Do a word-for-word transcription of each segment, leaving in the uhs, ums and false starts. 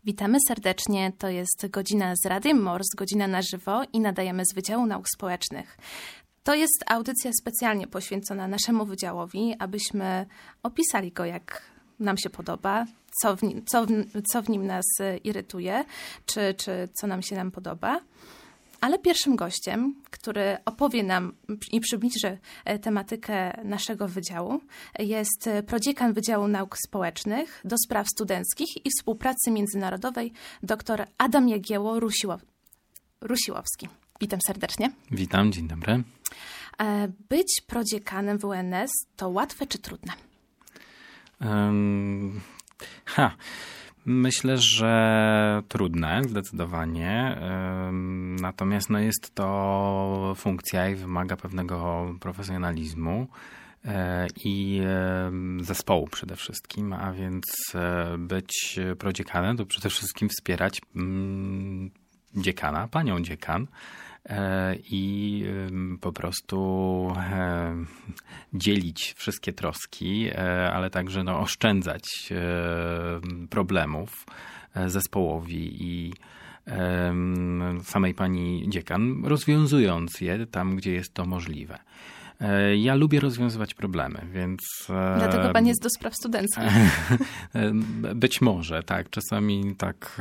Witamy serdecznie, to jest godzina z Radiem Mors, godzina na żywo i nadajemy z Wydziału Nauk Społecznych. To jest audycja specjalnie poświęcona naszemu wydziałowi, abyśmy opisali go jak nam się podoba, co w nim, co w, co w nim nas irytuje, czy, czy co nam się nam podoba. Ale pierwszym gościem, który opowie nam i przybliży tematykę naszego wydziału, jest prodziekan Wydziału Nauk Społecznych do spraw studenckich i współpracy międzynarodowej dr Adam Jagiełło-Rusiłowski. Witam serdecznie. Witam, dzień dobry. Być prodziekanem W U N S to łatwe czy trudne? Um, ha... Myślę, że trudne, zdecydowanie. Natomiast no jest to funkcja i wymaga pewnego profesjonalizmu i zespołu przede wszystkim, a więc być prodziekanem to przede wszystkim wspierać dziekana, panią dziekan i po prostu dzielić wszystkie troski, ale także no, oszczędzać problemów zespołowi i samej pani dziekan, rozwiązując je tam, gdzie jest to możliwe. Ja lubię rozwiązywać problemy, więc... Dlatego pan jest do spraw studenckich. Być może, tak. Czasami tak...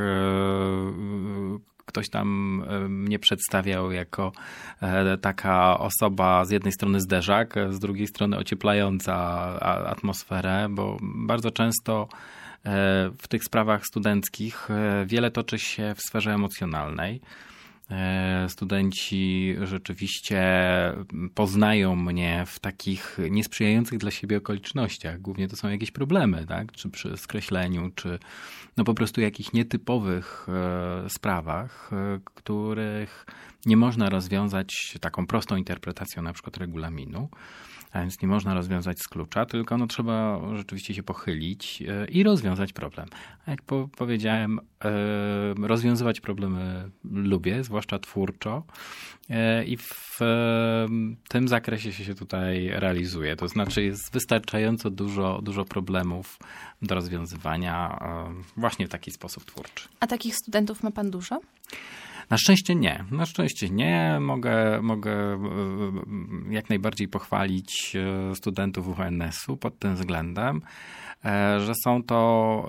Ktoś tam mnie przedstawiał jako taka osoba z jednej strony zderzak, z drugiej strony ocieplająca atmosferę, bo bardzo często w tych sprawach studenckich wiele toczy się w sferze emocjonalnej. Studenci rzeczywiście poznają mnie w takich niesprzyjających dla siebie okolicznościach. Głównie to są jakieś problemy, tak? Czy przy skreśleniu, czy no po prostu jakichś nietypowych sprawach, których nie można rozwiązać taką prostą interpretacją na przykład regulaminu. A więc nie można rozwiązać z klucza, tylko no trzeba rzeczywiście się pochylić i rozwiązać problem. A jak po, powiedziałem, rozwiązywać problemy lubię, zwłaszcza twórczo i w tym zakresie się tutaj realizuję. To znaczy jest wystarczająco dużo, dużo problemów do rozwiązywania właśnie w taki sposób twórczy. A takich studentów ma pan dużo? Na szczęście nie. Na szczęście nie. Mogę, mogę jak najbardziej pochwalić studentów U N S-u pod tym względem, że są to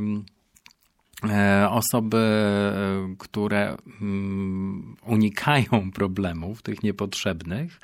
osoby, które unikają problemów, tych niepotrzebnych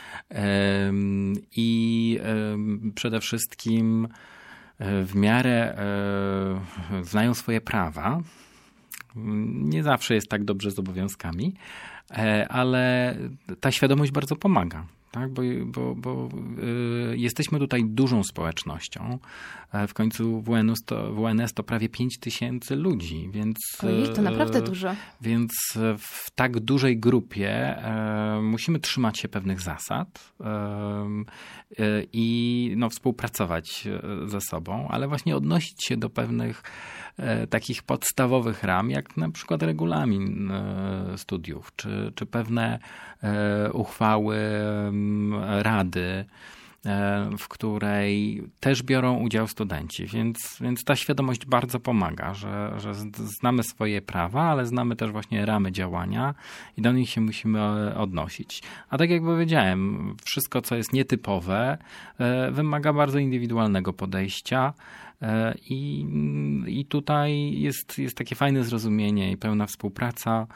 i przede wszystkim w miarę znają swoje prawa. Nie zawsze jest tak dobrze z obowiązkami, ale ta świadomość bardzo pomaga. Tak? Bo, bo, bo y, jesteśmy tutaj dużą społecznością. W końcu W U N S to, W U N S to prawie pięć tysięcy ludzi, więc... Ojej, to naprawdę dużo. Więc w tak dużej grupie y, musimy trzymać się pewnych zasad y, y, i no, współpracować ze sobą, ale właśnie odnosić się do pewnych y, takich podstawowych ram, jak na przykład regulamin y, studiów, czy, czy pewne y, uchwały rady, w której też biorą udział studenci, więc, więc ta świadomość bardzo pomaga, że, że znamy swoje prawa, ale znamy też właśnie ramy działania i do nich się musimy odnosić. A tak jak powiedziałem, wszystko co jest nietypowe wymaga bardzo indywidualnego podejścia. I, i tutaj jest, jest takie fajne zrozumienie i pełna współpraca.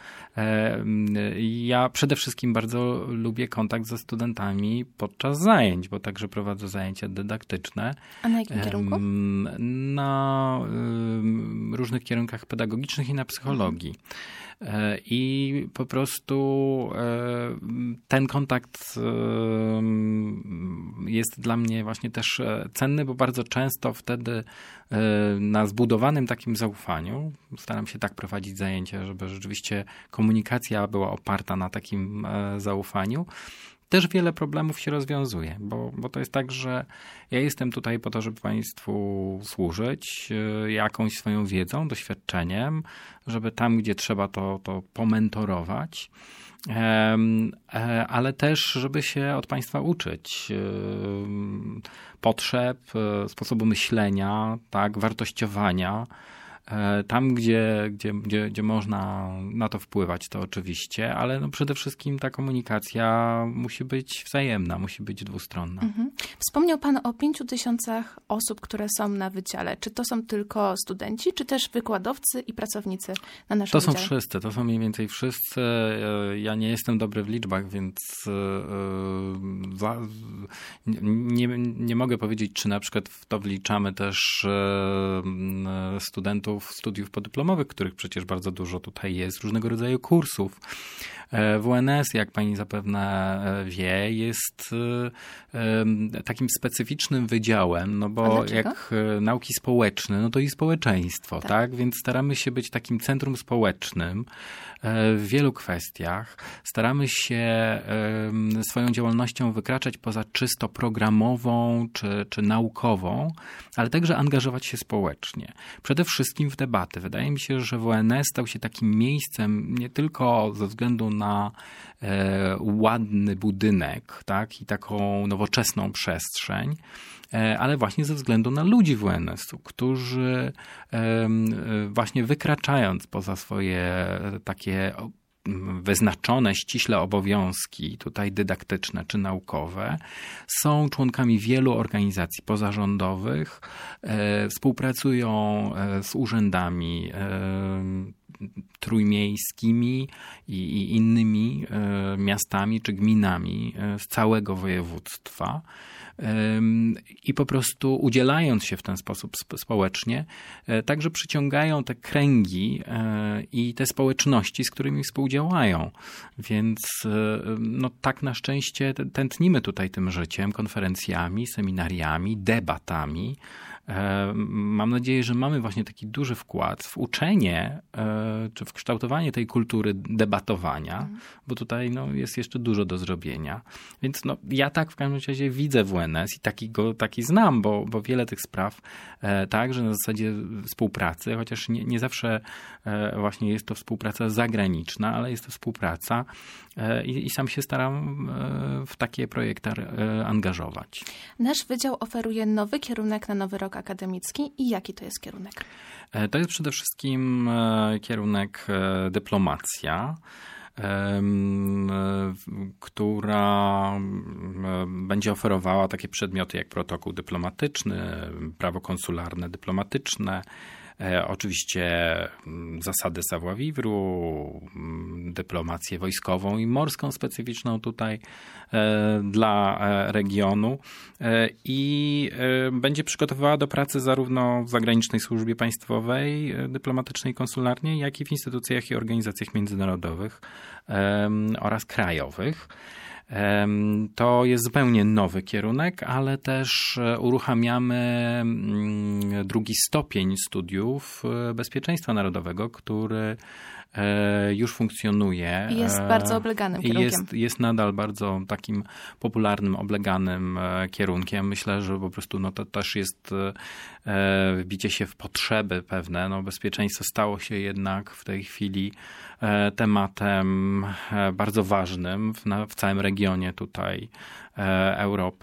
Ja przede wszystkim bardzo lubię kontakt ze studentami podczas zajęć, bo także prowadzę zajęcia dydaktyczne. A na jakim kierunku? Na różnych kierunkach pedagogicznych i na psychologii. I po prostu ten kontakt jest dla mnie właśnie też cenny, bo bardzo często wtedy na zbudowanym takim zaufaniu, staram się tak prowadzić zajęcia, żeby rzeczywiście komunikacja była oparta na takim zaufaniu, też wiele problemów się rozwiązuje, bo, bo to jest tak, że ja jestem tutaj po to, żeby Państwu służyć jakąś swoją wiedzą, doświadczeniem, żeby tam, gdzie trzeba, to, to pomentorować, ale też, żeby się od Państwa uczyć potrzeb, sposobu myślenia, tak, wartościowania Tam, gdzie, gdzie, gdzie, gdzie można na to wpływać, to oczywiście, ale no przede wszystkim ta komunikacja musi być wzajemna, musi być dwustronna. Mhm. Wspomniał Pan o pięciu tysiącach osób, które są na wydziale. Czy to są tylko studenci, czy też wykładowcy i pracownicy na naszym To są wydziale? wszyscy, to są mniej więcej wszyscy. Ja nie jestem dobry w liczbach, więc nie, nie mogę powiedzieć, czy na przykład w to wliczamy też studentów studiów podyplomowych, których przecież bardzo dużo tutaj jest, różnego rodzaju kursów. W U N S, jak pani zapewne wie, jest takim specyficznym wydziałem, no bo jak nauki społeczne, no to i społeczeństwo, tak. tak? Więc staramy się być takim centrum społecznym w wielu kwestiach. Staramy się swoją działalnością wykraczać poza czysto programową czy, czy naukową, ale także angażować się społecznie. Przede wszystkim w debaty. Wydaje mi się, że W N S stał się takim miejscem nie tylko ze względu na e, ładny budynek, tak, i taką nowoczesną przestrzeń, e, ale właśnie ze względu na ludzi W N S-u, którzy e, właśnie wykraczając poza swoje takie wyznaczone ściśle obowiązki, tutaj dydaktyczne czy naukowe, są członkami wielu organizacji pozarządowych, e, współpracują z urzędami e, trójmiejskimi i, i innymi e, miastami czy gminami z całego województwa. I po prostu udzielając się w ten sposób społecznie, także przyciągają te kręgi i te społeczności, z którymi współdziałają. Więc no, tak na szczęście tętnimy tutaj tym życiem, konferencjami, seminariami, debatami. Mam nadzieję, że mamy właśnie taki duży wkład w uczenie czy w kształtowanie tej kultury debatowania, bo tutaj no, jest jeszcze dużo do zrobienia. Więc no, ja tak w każdym razie widzę W N S i taki, go, taki znam, bo, bo wiele tych spraw także na zasadzie współpracy, chociaż nie, nie zawsze właśnie jest to współpraca zagraniczna, ale jest to współpraca i, i sam się staram w takie projekty angażować. Nasz wydział oferuje nowy kierunek na nowy rok akademicki i jaki to jest kierunek? To jest przede wszystkim kierunek dyplomacja, która będzie oferowała takie przedmioty jak protokół dyplomatyczny, prawo konsularne dyplomatyczne, oczywiście zasady savoir-vivre, dyplomację wojskową i morską specyficzną tutaj dla regionu i będzie przygotowywała do pracy zarówno w zagranicznej służbie państwowej, dyplomatycznej, konsularnej, jak i w instytucjach i organizacjach międzynarodowych oraz krajowych. To jest zupełnie nowy kierunek, ale też uruchamiamy drugi stopień studiów bezpieczeństwa narodowego, który już funkcjonuje. I jest bardzo obleganym kierunkiem. Jest, jest nadal bardzo takim popularnym, obleganym kierunkiem. Myślę, że po prostu no, to też jest wbicie się w potrzeby pewne. No, bezpieczeństwo stało się jednak w tej chwili tematem bardzo ważnym w, na, w całym regionie tutaj Europy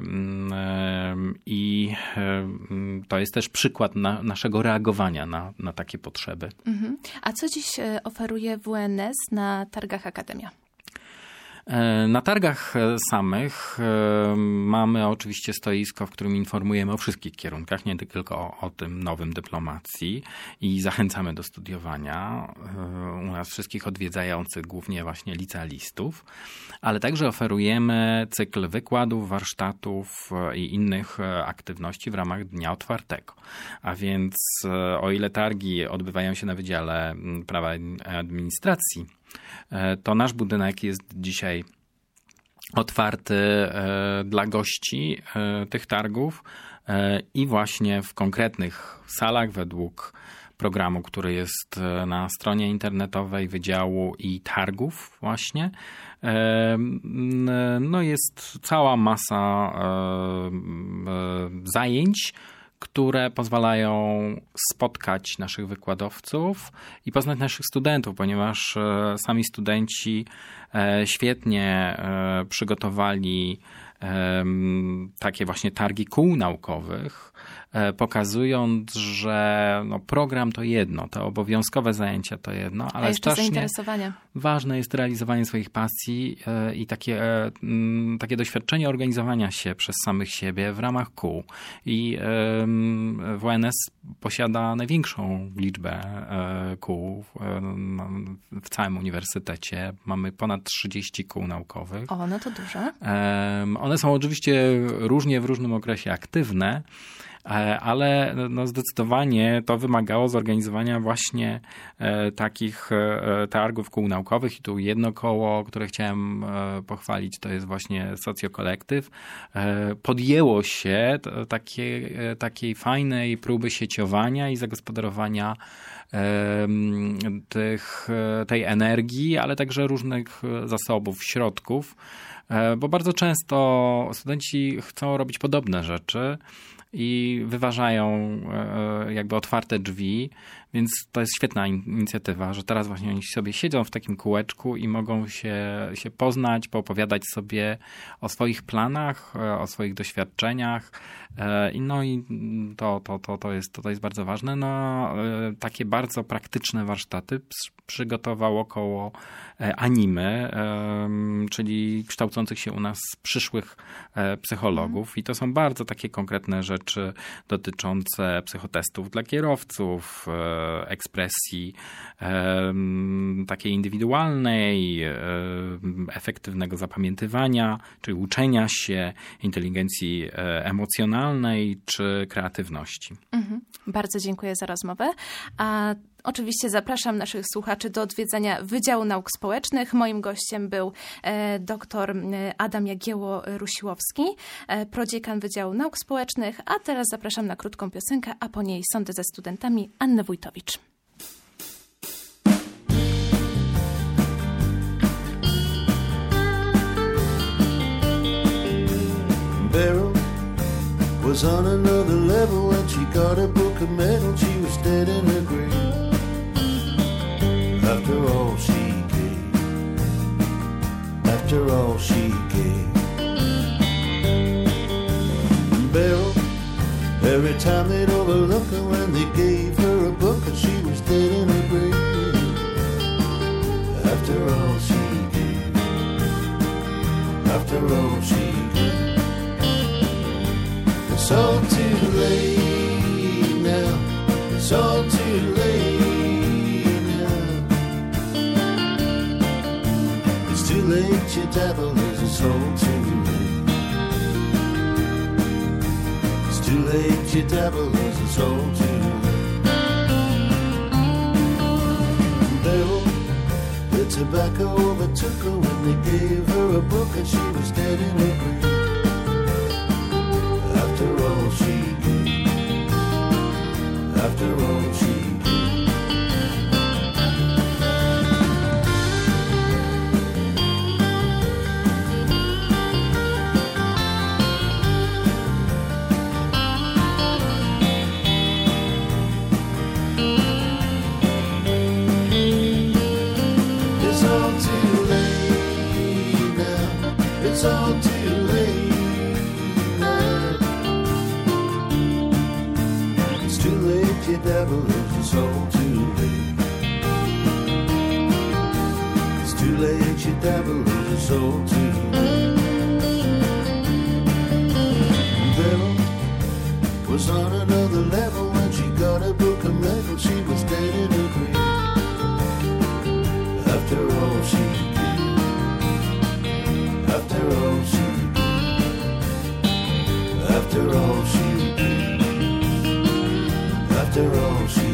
i to jest też przykład na, naszego reagowania na, na takie potrzeby. Mhm. A co dziś oferuje W N S na targach Akademia? Na targach samych mamy oczywiście stoisko, w którym informujemy o wszystkich kierunkach, nie tylko o, o tym nowym dyplomacji i zachęcamy do studiowania u nas wszystkich odwiedzających, głównie właśnie licealistów, ale także oferujemy cykl wykładów, warsztatów i innych aktywności w ramach Dnia Otwartego. A więc o ile targi odbywają się na Wydziale Prawa i Administracji, to nasz budynek jest dzisiaj otwarty dla gości tych targów i właśnie w konkretnych salach według programu, który jest na stronie internetowej Wydziału i Targów właśnie. No jest cała masa zajęć, które pozwalają spotkać naszych wykładowców i poznać naszych studentów, ponieważ sami studenci świetnie przygotowali takie właśnie targi kół naukowych pokazując, że no, program to jedno, te obowiązkowe zajęcia to jedno, ale A jeszcze strasznie zainteresowania. ważne jest realizowanie swoich pasji i takie, takie doświadczenie organizowania się przez samych siebie w ramach kół. I W O N S posiada największą liczbę kół w całym uniwersytecie. Mamy ponad trzydzieści kół naukowych. O, no to dużo. One są oczywiście różnie w różnym okresie aktywne, ale no zdecydowanie to wymagało zorganizowania właśnie takich targów kół naukowych i tu jedno koło, które chciałem pochwalić, to jest właśnie Socjokolektyw. Podjęło się takie, takiej fajnej próby sieciowania i zagospodarowania tych, tej energii, ale także różnych zasobów, środków, bo bardzo często studenci chcą robić podobne rzeczy i wyważają jakby otwarte drzwi, więc to jest świetna inicjatywa, że teraz właśnie oni sobie siedzą w takim kółeczku i mogą się, się poznać, poopowiadać sobie o swoich planach, o swoich doświadczeniach. No i to, to, to, to, jest, to jest bardzo ważne. No, takie bardzo praktyczne warsztaty przygotowało koło Animy, czyli kształcących się u nas przyszłych psychologów. I to są bardzo takie konkretne rzeczy dotyczące psychotestów dla kierowców, ekspresji takiej indywidualnej, efektywnego zapamiętywania, czyli uczenia się, inteligencji emocjonalnej czy kreatywności. Mhm. Bardzo dziękuję za rozmowę. A oczywiście zapraszam naszych słuchaczy do odwiedzania Wydziału Nauk Społecznych. Moim gościem był e, dr Adam Jagiełło-Rusiłowski, e, prodziekan Wydziału Nauk Społecznych, a teraz zapraszam na krótką piosenkę, a po niej Sądy ze studentami Anny Wójtowicz. Beryl was on another level when she got a book of medal. She was dead in her grave. After all she gave, after all she gave. Beryl, every time they'd overlook her when they gave her a book, and she was dead in her grave. After all she gave, after all she gave. It's all too late now, it's all too late now. It's too late, your devil is, it's all too late. It's too late, your devil is, it's all too late. Devil, the tobacco overtook her when they gave her a book, and she was dead in her grave. After all she gave, after all she gave. It's all too late now, it's all too late. Your devil is, it's all too late. It's too late, your devil is, it's all too late. Devil was on another level when she got a book of medal. She was dead in her grave. After all she gave, after all she gave, after all she gave. After all she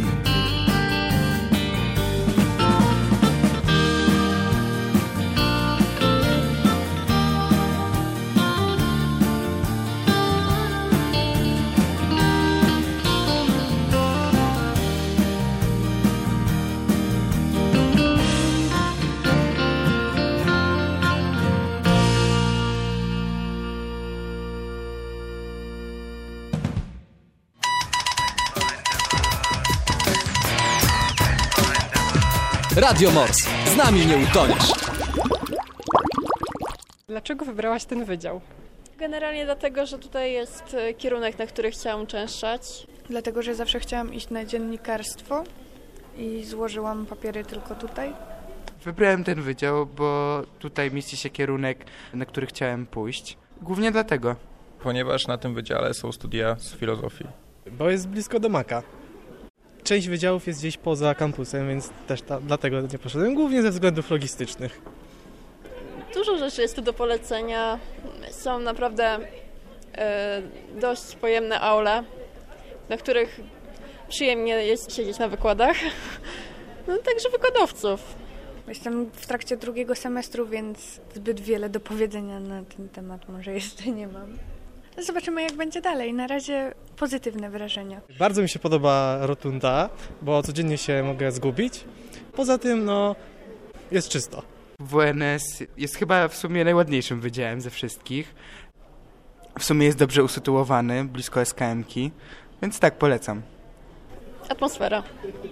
Radio Mors. Z nami nie utoniesz. Dlaczego wybrałaś ten wydział? Generalnie dlatego, że tutaj jest kierunek, na który chciałam uczęszczać. Dlatego, że zawsze chciałam iść na dziennikarstwo i złożyłam papiery tylko tutaj. Wybrałem ten wydział, bo tutaj mieści się kierunek, na który chciałem pójść. Głównie dlatego. Ponieważ na tym wydziale są studia z filozofii. Bo jest blisko do Maka. Część wydziałów jest gdzieś poza kampusem, więc też ta, dlatego nie poszedłem, głównie ze względów logistycznych. Dużo rzeczy jest tu do polecenia. Są naprawdę e, dość pojemne aule, na których przyjemnie jest siedzieć na wykładach. No, także wykładowców. Jestem w trakcie drugiego semestru, więc zbyt wiele do powiedzenia na ten temat może jeszcze nie mam. Zobaczymy, jak będzie dalej. Na razie pozytywne wrażenia. Bardzo mi się podoba rotunda, bo codziennie się mogę zgubić. Poza tym, no, jest czysto. W W N S jest chyba w sumie najładniejszym wydziałem ze wszystkich. W sumie jest dobrze usytuowany, blisko S K M-ki, więc tak, polecam. Atmosfera.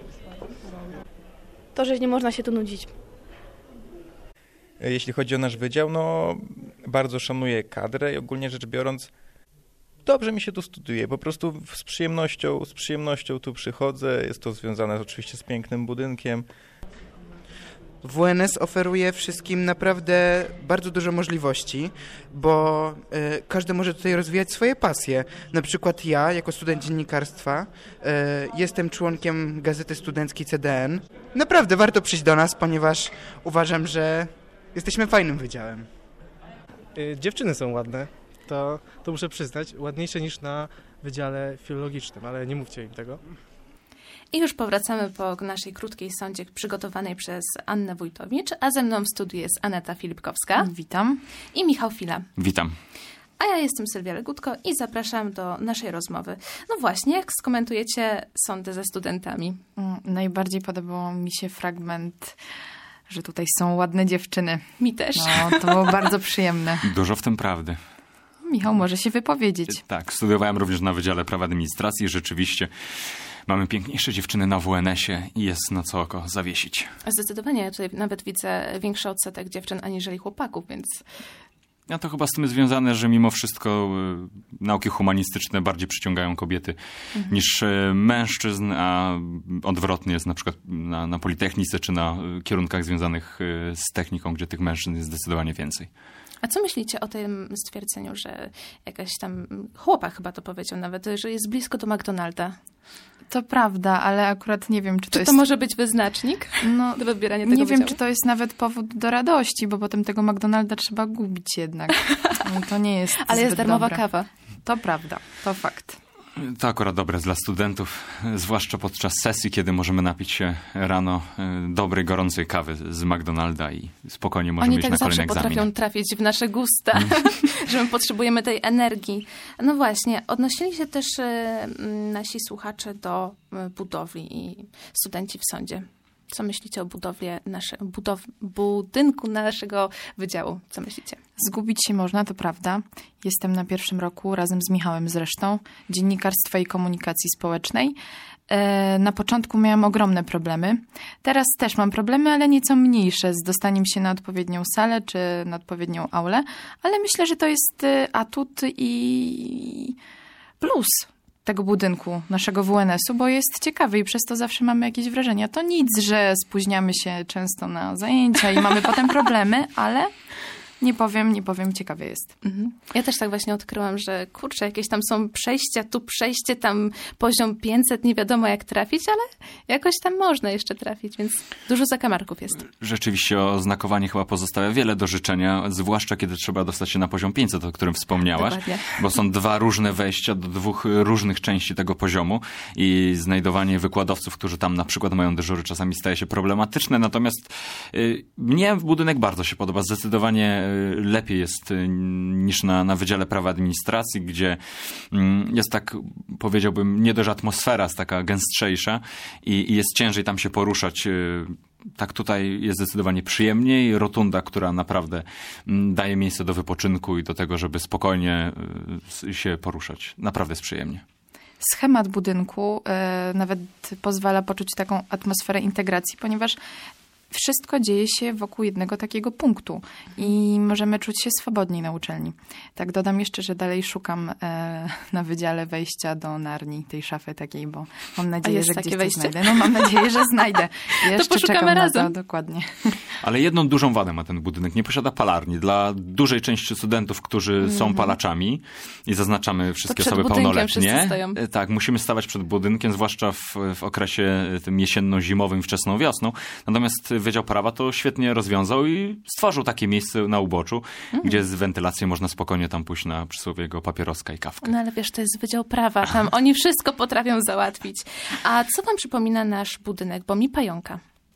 To, że nie można się tu nudzić. Jeśli chodzi o nasz wydział, no bardzo szanuję kadrę i ogólnie rzecz biorąc dobrze mi się tu studiuje. Po prostu z przyjemnością, z przyjemnością tu przychodzę. Jest to związane oczywiście z pięknym budynkiem. W N S oferuje wszystkim naprawdę bardzo dużo możliwości, bo y, każdy może tutaj rozwijać swoje pasje. Na przykład ja, jako student dziennikarstwa, y, jestem członkiem Gazety Studenckiej C D N. Naprawdę warto przyjść do nas, ponieważ uważam, że jesteśmy fajnym wydziałem. Y, dziewczyny są ładne, to, to muszę przyznać, ładniejsze niż na wydziale filologicznym, ale nie mówcie im tego. I już powracamy po naszej krótkiej sądzie przygotowanej przez Annę Wójtowicz, a ze mną w studiu jest Aneta Filipkowska. Witam. I Michał Fila. Witam. A ja jestem Sylwia Legutko i zapraszam do naszej rozmowy. No właśnie, jak skomentujecie sądy ze studentami? Najbardziej podobał mi się fragment, że tutaj są ładne dziewczyny. Mi też. No, to było bardzo przyjemne. Dużo w tym prawdy. Michał może się wypowiedzieć. Tak, studiowałem również na Wydziale Prawa Administracji. Rzeczywiście mamy piękniejsze dziewczyny na W N S-ie i jest na co oko zawiesić. Zdecydowanie, ja tutaj nawet widzę większy odsetek dziewczyn aniżeli chłopaków, więc... Ja to chyba z tym związane, że mimo wszystko y, nauki humanistyczne bardziej przyciągają kobiety mhm. niż y, mężczyzn, a odwrotnie jest na przykład na, na Politechnice czy na y, kierunkach związanych y, z techniką, gdzie tych mężczyzn jest zdecydowanie więcej. A co myślicie o tym stwierdzeniu, że jakaś tam chłopak chyba to powiedział nawet, że jest blisko do McDonalda? To prawda, ale akurat nie wiem, czy to czy jest... to może być wyznacznik no, do wybierania tego Nie wydziału? wiem, czy to jest nawet powód do radości, bo potem tego McDonalda trzeba gubić jednak. No, to nie jest Ale jest darmowa dobre. kawa. To prawda, to fakt. To akurat dobre dla studentów, zwłaszcza podczas sesji, kiedy możemy napić się rano dobrej, gorącej kawy z McDonalda i spokojnie możemy Oni iść tak na kolejny zawsze egzamin. potrafią trafić w nasze gusta, że my potrzebujemy tej energii. No właśnie, odnosili się też nasi słuchacze do budowli i studenci w sądzie. Co myślicie o budowie nasze, budow, budynku naszego wydziału? Co myślicie? Zgubić się można, to prawda. Jestem na pierwszym roku, razem z Michałem zresztą, dziennikarstwa i komunikacji społecznej. Na początku miałam ogromne problemy. Teraz też mam problemy, ale nieco mniejsze z dostaniem się na odpowiednią salę czy na odpowiednią aulę. Ale myślę, że to jest atut i plus tego budynku, naszego W N S-u, bo jest ciekawy i przez to zawsze mamy jakieś wrażenia. To nic, że spóźniamy się często na zajęcia i mamy potem problemy, ale nie powiem, nie powiem, ciekawie jest. Mhm. Ja też tak właśnie odkryłam, że kurczę, jakieś tam są przejścia, tu przejście, tam poziom pięćset, nie wiadomo jak trafić, ale jakoś tam można jeszcze trafić, więc dużo zakamarków jest. Rzeczywiście oznakowanie chyba pozostawia wiele do życzenia, zwłaszcza kiedy trzeba dostać się na poziom pięćset, o którym wspomniałaś, Dokładnie. Bo są dwa różne wejścia do dwóch różnych części tego poziomu i znajdowanie wykładowców, którzy tam na przykład mają dyżury, czasami staje się problematyczne, natomiast y, mnie budynek bardzo się podoba, zdecydowanie y, lepiej jest y, niż na, na Wydziale Prawa Administracji, gdzie y, jest tak, powiedziałbym, nie dość atmosfera jest taka gęstrzejsza i, i jest ciężej tam się poruszać. Y, Tak tutaj jest zdecydowanie przyjemniej. Rotunda, która naprawdę daje miejsce do wypoczynku i do tego, żeby spokojnie się poruszać. Naprawdę jest przyjemnie. Schemat budynku y, nawet pozwala poczuć taką atmosferę integracji, ponieważ wszystko dzieje się wokół jednego takiego punktu i możemy czuć się swobodniej na uczelni. Tak dodam jeszcze, że dalej szukam e, na wydziale wejścia do Narni, tej szafy takiej, bo mam nadzieję, że gdzieś to znajdę. No mam nadzieję, że znajdę. Jeszcze to poszukamy czekam razem. na to, dokładnie. Ale jedną dużą wadę ma ten budynek. Nie posiada palarni. Dla dużej części studentów, którzy mm. są palaczami i zaznaczamy wszystkie osoby pełnoletnie. Tak, musimy stawać przed budynkiem, zwłaszcza w, w okresie tym jesienno-zimowym, wczesną wiosną. Natomiast Wydział Prawa to świetnie rozwiązał i stworzył takie miejsce na uboczu, mm. gdzie z wentylacją można spokojnie tam pójść na przysłowiowego papieroska i kawkę. No ale wiesz, to jest Wydział Prawa. Tam oni wszystko potrafią załatwić. A co wam przypomina nasz budynek? Bo mi pająka.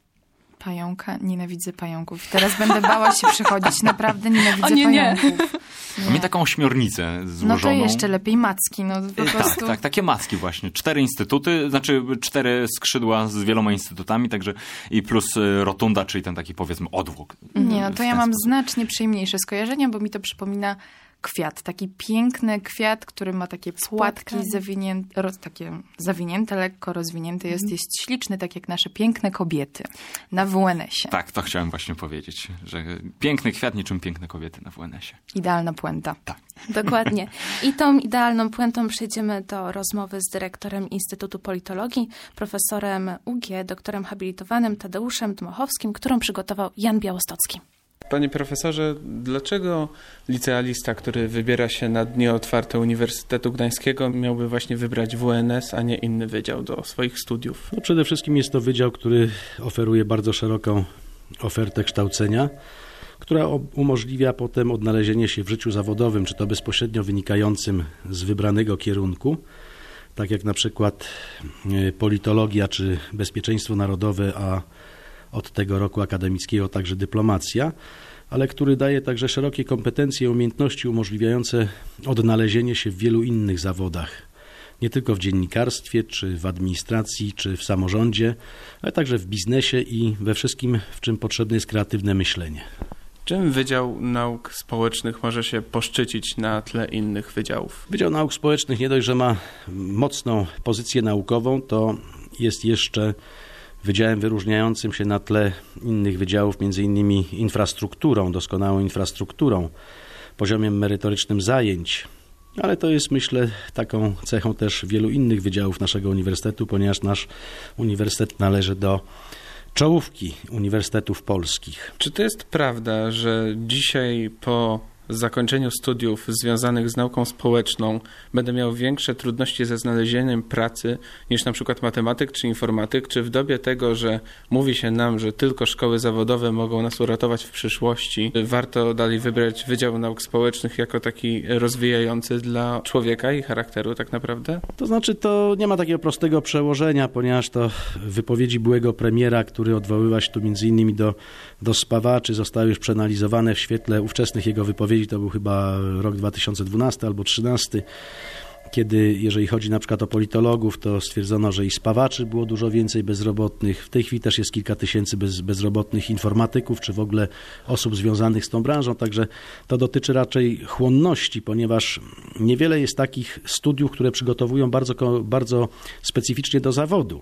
Pająka? Nienawidzę pająków. Teraz będę bała się przychodzić. Naprawdę nienawidzę o, nie, pająków. Nie. Mamy taką ośmiornicę złożoną. No to jeszcze lepiej macki. No, po tak, prostu... tak, takie macki właśnie. Cztery instytuty, znaczy cztery skrzydła z wieloma instytutami, także i plus rotunda, czyli ten taki powiedzmy odwłok. Nie, no to ja mam sposób. znacznie przyjemniejsze skojarzenia, bo mi to przypomina kwiat. Taki piękny kwiat, który ma takie płatki zawinięte, roz, takie zawinięte, lekko rozwinięte. Jest, jest śliczny, tak jak nasze piękne kobiety na W N S ie. Tak, to chciałem właśnie powiedzieć, że piękny kwiat niczym piękne kobiety na W N S ie. Idealna puenta. Tak. Dokładnie. I tą idealną puentą przejdziemy do rozmowy z dyrektorem Instytutu Politologii, profesorem U G, doktorem habilitowanym Tadeuszem Dmochowskim, którą przygotował Jan Białostocki. Panie profesorze, dlaczego licealista, który wybiera się na dni otwarte Uniwersytetu Gdańskiego, miałby właśnie wybrać W N S, a nie inny wydział do swoich studiów? No przede wszystkim jest to wydział, który oferuje bardzo szeroką ofertę kształcenia, która umożliwia potem odnalezienie się w życiu zawodowym, czy to bezpośrednio wynikającym z wybranego kierunku, tak jak na przykład politologia czy bezpieczeństwo narodowe, a od tego roku akademickiego także dyplomacja, ale który daje także szerokie kompetencje i umiejętności umożliwiające odnalezienie się w wielu innych zawodach. Nie tylko w dziennikarstwie, czy w administracji, czy w samorządzie, ale także w biznesie i we wszystkim, w czym potrzebne jest kreatywne myślenie. Czym Wydział Nauk Społecznych może się poszczycić na tle innych wydziałów? Wydział Nauk Społecznych nie dość, że ma mocną pozycję naukową, to jest jeszcze wydziałem wyróżniającym się na tle innych wydziałów, między innymi infrastrukturą, doskonałą infrastrukturą, poziomem merytorycznym zajęć. Ale to jest, myślę, taką cechą też wielu innych wydziałów naszego uniwersytetu, ponieważ nasz uniwersytet należy do czołówki uniwersytetów polskich. Czy to jest prawda, że dzisiaj po zakończeniu studiów związanych z nauką społeczną będę miał większe trudności ze znalezieniem pracy niż na przykład matematyk czy informatyk? Czy w dobie tego, że mówi się nam, że tylko szkoły zawodowe mogą nas uratować w przyszłości, warto dalej wybrać Wydział Nauk Społecznych jako taki rozwijający dla człowieka i charakteru tak naprawdę? To znaczy, to nie ma takiego prostego przełożenia, ponieważ to wypowiedzi byłego premiera, który odwoływa się tu między innymi do, do spawaczy, zostały już przeanalizowane w świetle ówczesnych jego wypowiedzi. To był chyba rok dwa tysiące dwunasty albo dwa tysiące trzynasty, kiedy jeżeli chodzi na przykład o politologów, to stwierdzono, że i spawaczy było dużo więcej bezrobotnych. W tej chwili też jest kilka tysięcy bez, bezrobotnych informatyków, czy w ogóle osób związanych z tą branżą, także to dotyczy raczej chłonności, ponieważ niewiele jest takich studiów, które przygotowują bardzo, bardzo specyficznie do zawodu.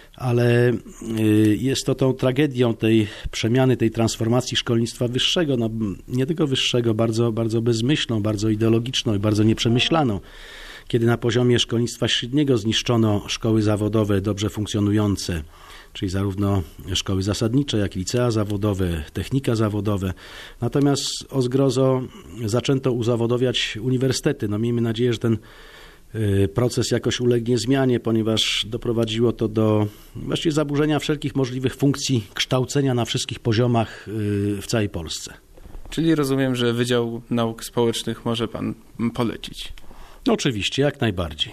Ale jest to tą tragedią tej przemiany, tej transformacji szkolnictwa wyższego, no nie tylko wyższego, bardzo, bardzo bezmyślną, bardzo ideologiczną i bardzo nieprzemyślaną. Kiedy na poziomie szkolnictwa średniego zniszczono szkoły zawodowe dobrze funkcjonujące, czyli zarówno szkoły zasadnicze, jak i licea zawodowe, technika zawodowe. Natomiast o zgrozo zaczęto uzawodowiać uniwersytety. No miejmy nadzieję, że ten proces jakoś ulegnie zmianie, ponieważ doprowadziło to do właściwie zaburzenia wszelkich możliwych funkcji kształcenia na wszystkich poziomach w całej Polsce. Czyli rozumiem, że Wydział Nauk Społecznych może pan polecić? No oczywiście, jak najbardziej.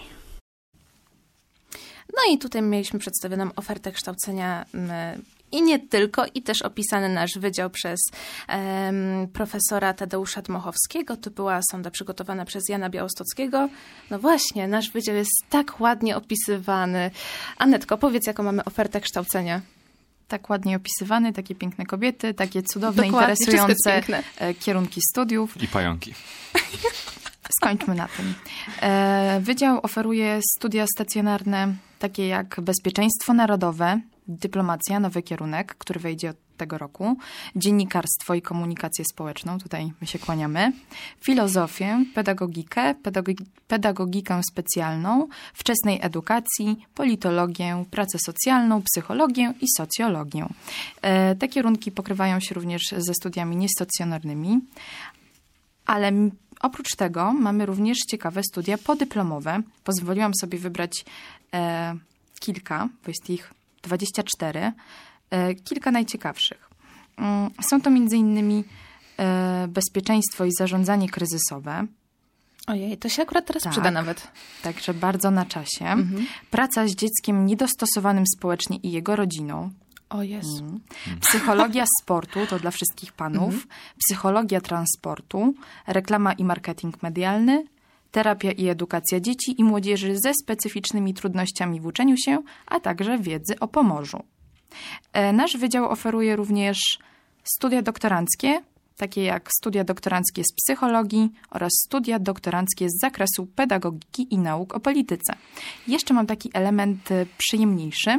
No i tutaj mieliśmy przedstawioną ofertę kształcenia i nie tylko, i też opisany nasz wydział przez um, profesora Tadeusza Dmochowskiego. To była sonda przygotowana przez Jana Białostockiego. No właśnie, nasz wydział jest tak ładnie opisywany. Anetko, powiedz, jaką mamy ofertę kształcenia. Tak ładnie opisywany, takie piękne kobiety, takie cudowne, Dokładnie, interesujące kierunki studiów. I pająki. Skończmy na tym. Wydział oferuje studia stacjonarne, takie jak bezpieczeństwo narodowe, dyplomacja, nowy kierunek, który wejdzie od tego roku, dziennikarstwo i komunikację społeczną, tutaj my się kłaniamy, filozofię, pedagogikę, pedagogi- pedagogikę specjalną, wczesnej edukacji, politologię, pracę socjalną, psychologię i socjologię. E, te kierunki pokrywają się również ze studiami niestacjonarnymi, ale oprócz tego mamy również ciekawe studia podyplomowe. Pozwoliłam sobie wybrać e, kilka, bo jest ich dwadzieścia cztery, e, kilka najciekawszych. Mm, są to między innymi e, bezpieczeństwo i zarządzanie kryzysowe. Ojej, to się akurat teraz tak, przyda nawet. Także bardzo na czasie. Mhm. Praca z dzieckiem niedostosowanym społecznie i jego rodziną. O Jezu. Mm. Psychologia sportu, to dla wszystkich panów. Mhm. Psychologia transportu, reklama i marketing medialny, terapia i edukacja dzieci i młodzieży ze specyficznymi trudnościami w uczeniu się, a także wiedzy o Pomorzu. E, nasz wydział oferuje również studia doktoranckie, takie jak studia doktoranckie z psychologii oraz studia doktoranckie z zakresu pedagogiki i nauk o polityce. Jeszcze mam taki element przyjemniejszy.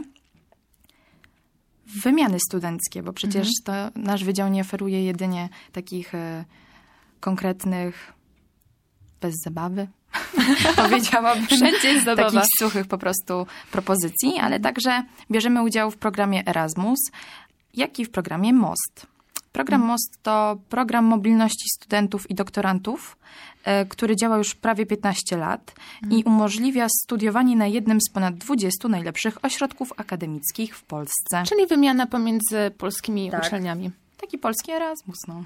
Wymiany studenckie, bo przecież to nasz wydział nie oferuje jedynie takich e, konkretnych, bez zabawy, powiedziałabym, wszędzie jest zabawa. Takich suchych po prostu propozycji, ale także bierzemy udział w programie Erasmus, jak i w programie MOST. Program MOST to program mobilności studentów i doktorantów, e, który działa już prawie piętnaście lat i umożliwia studiowanie na jednym z ponad dwudziestu najlepszych ośrodków akademickich w Polsce. Czyli wymiana pomiędzy polskimi tak. uczelniami. Taki polski Erasmus, no.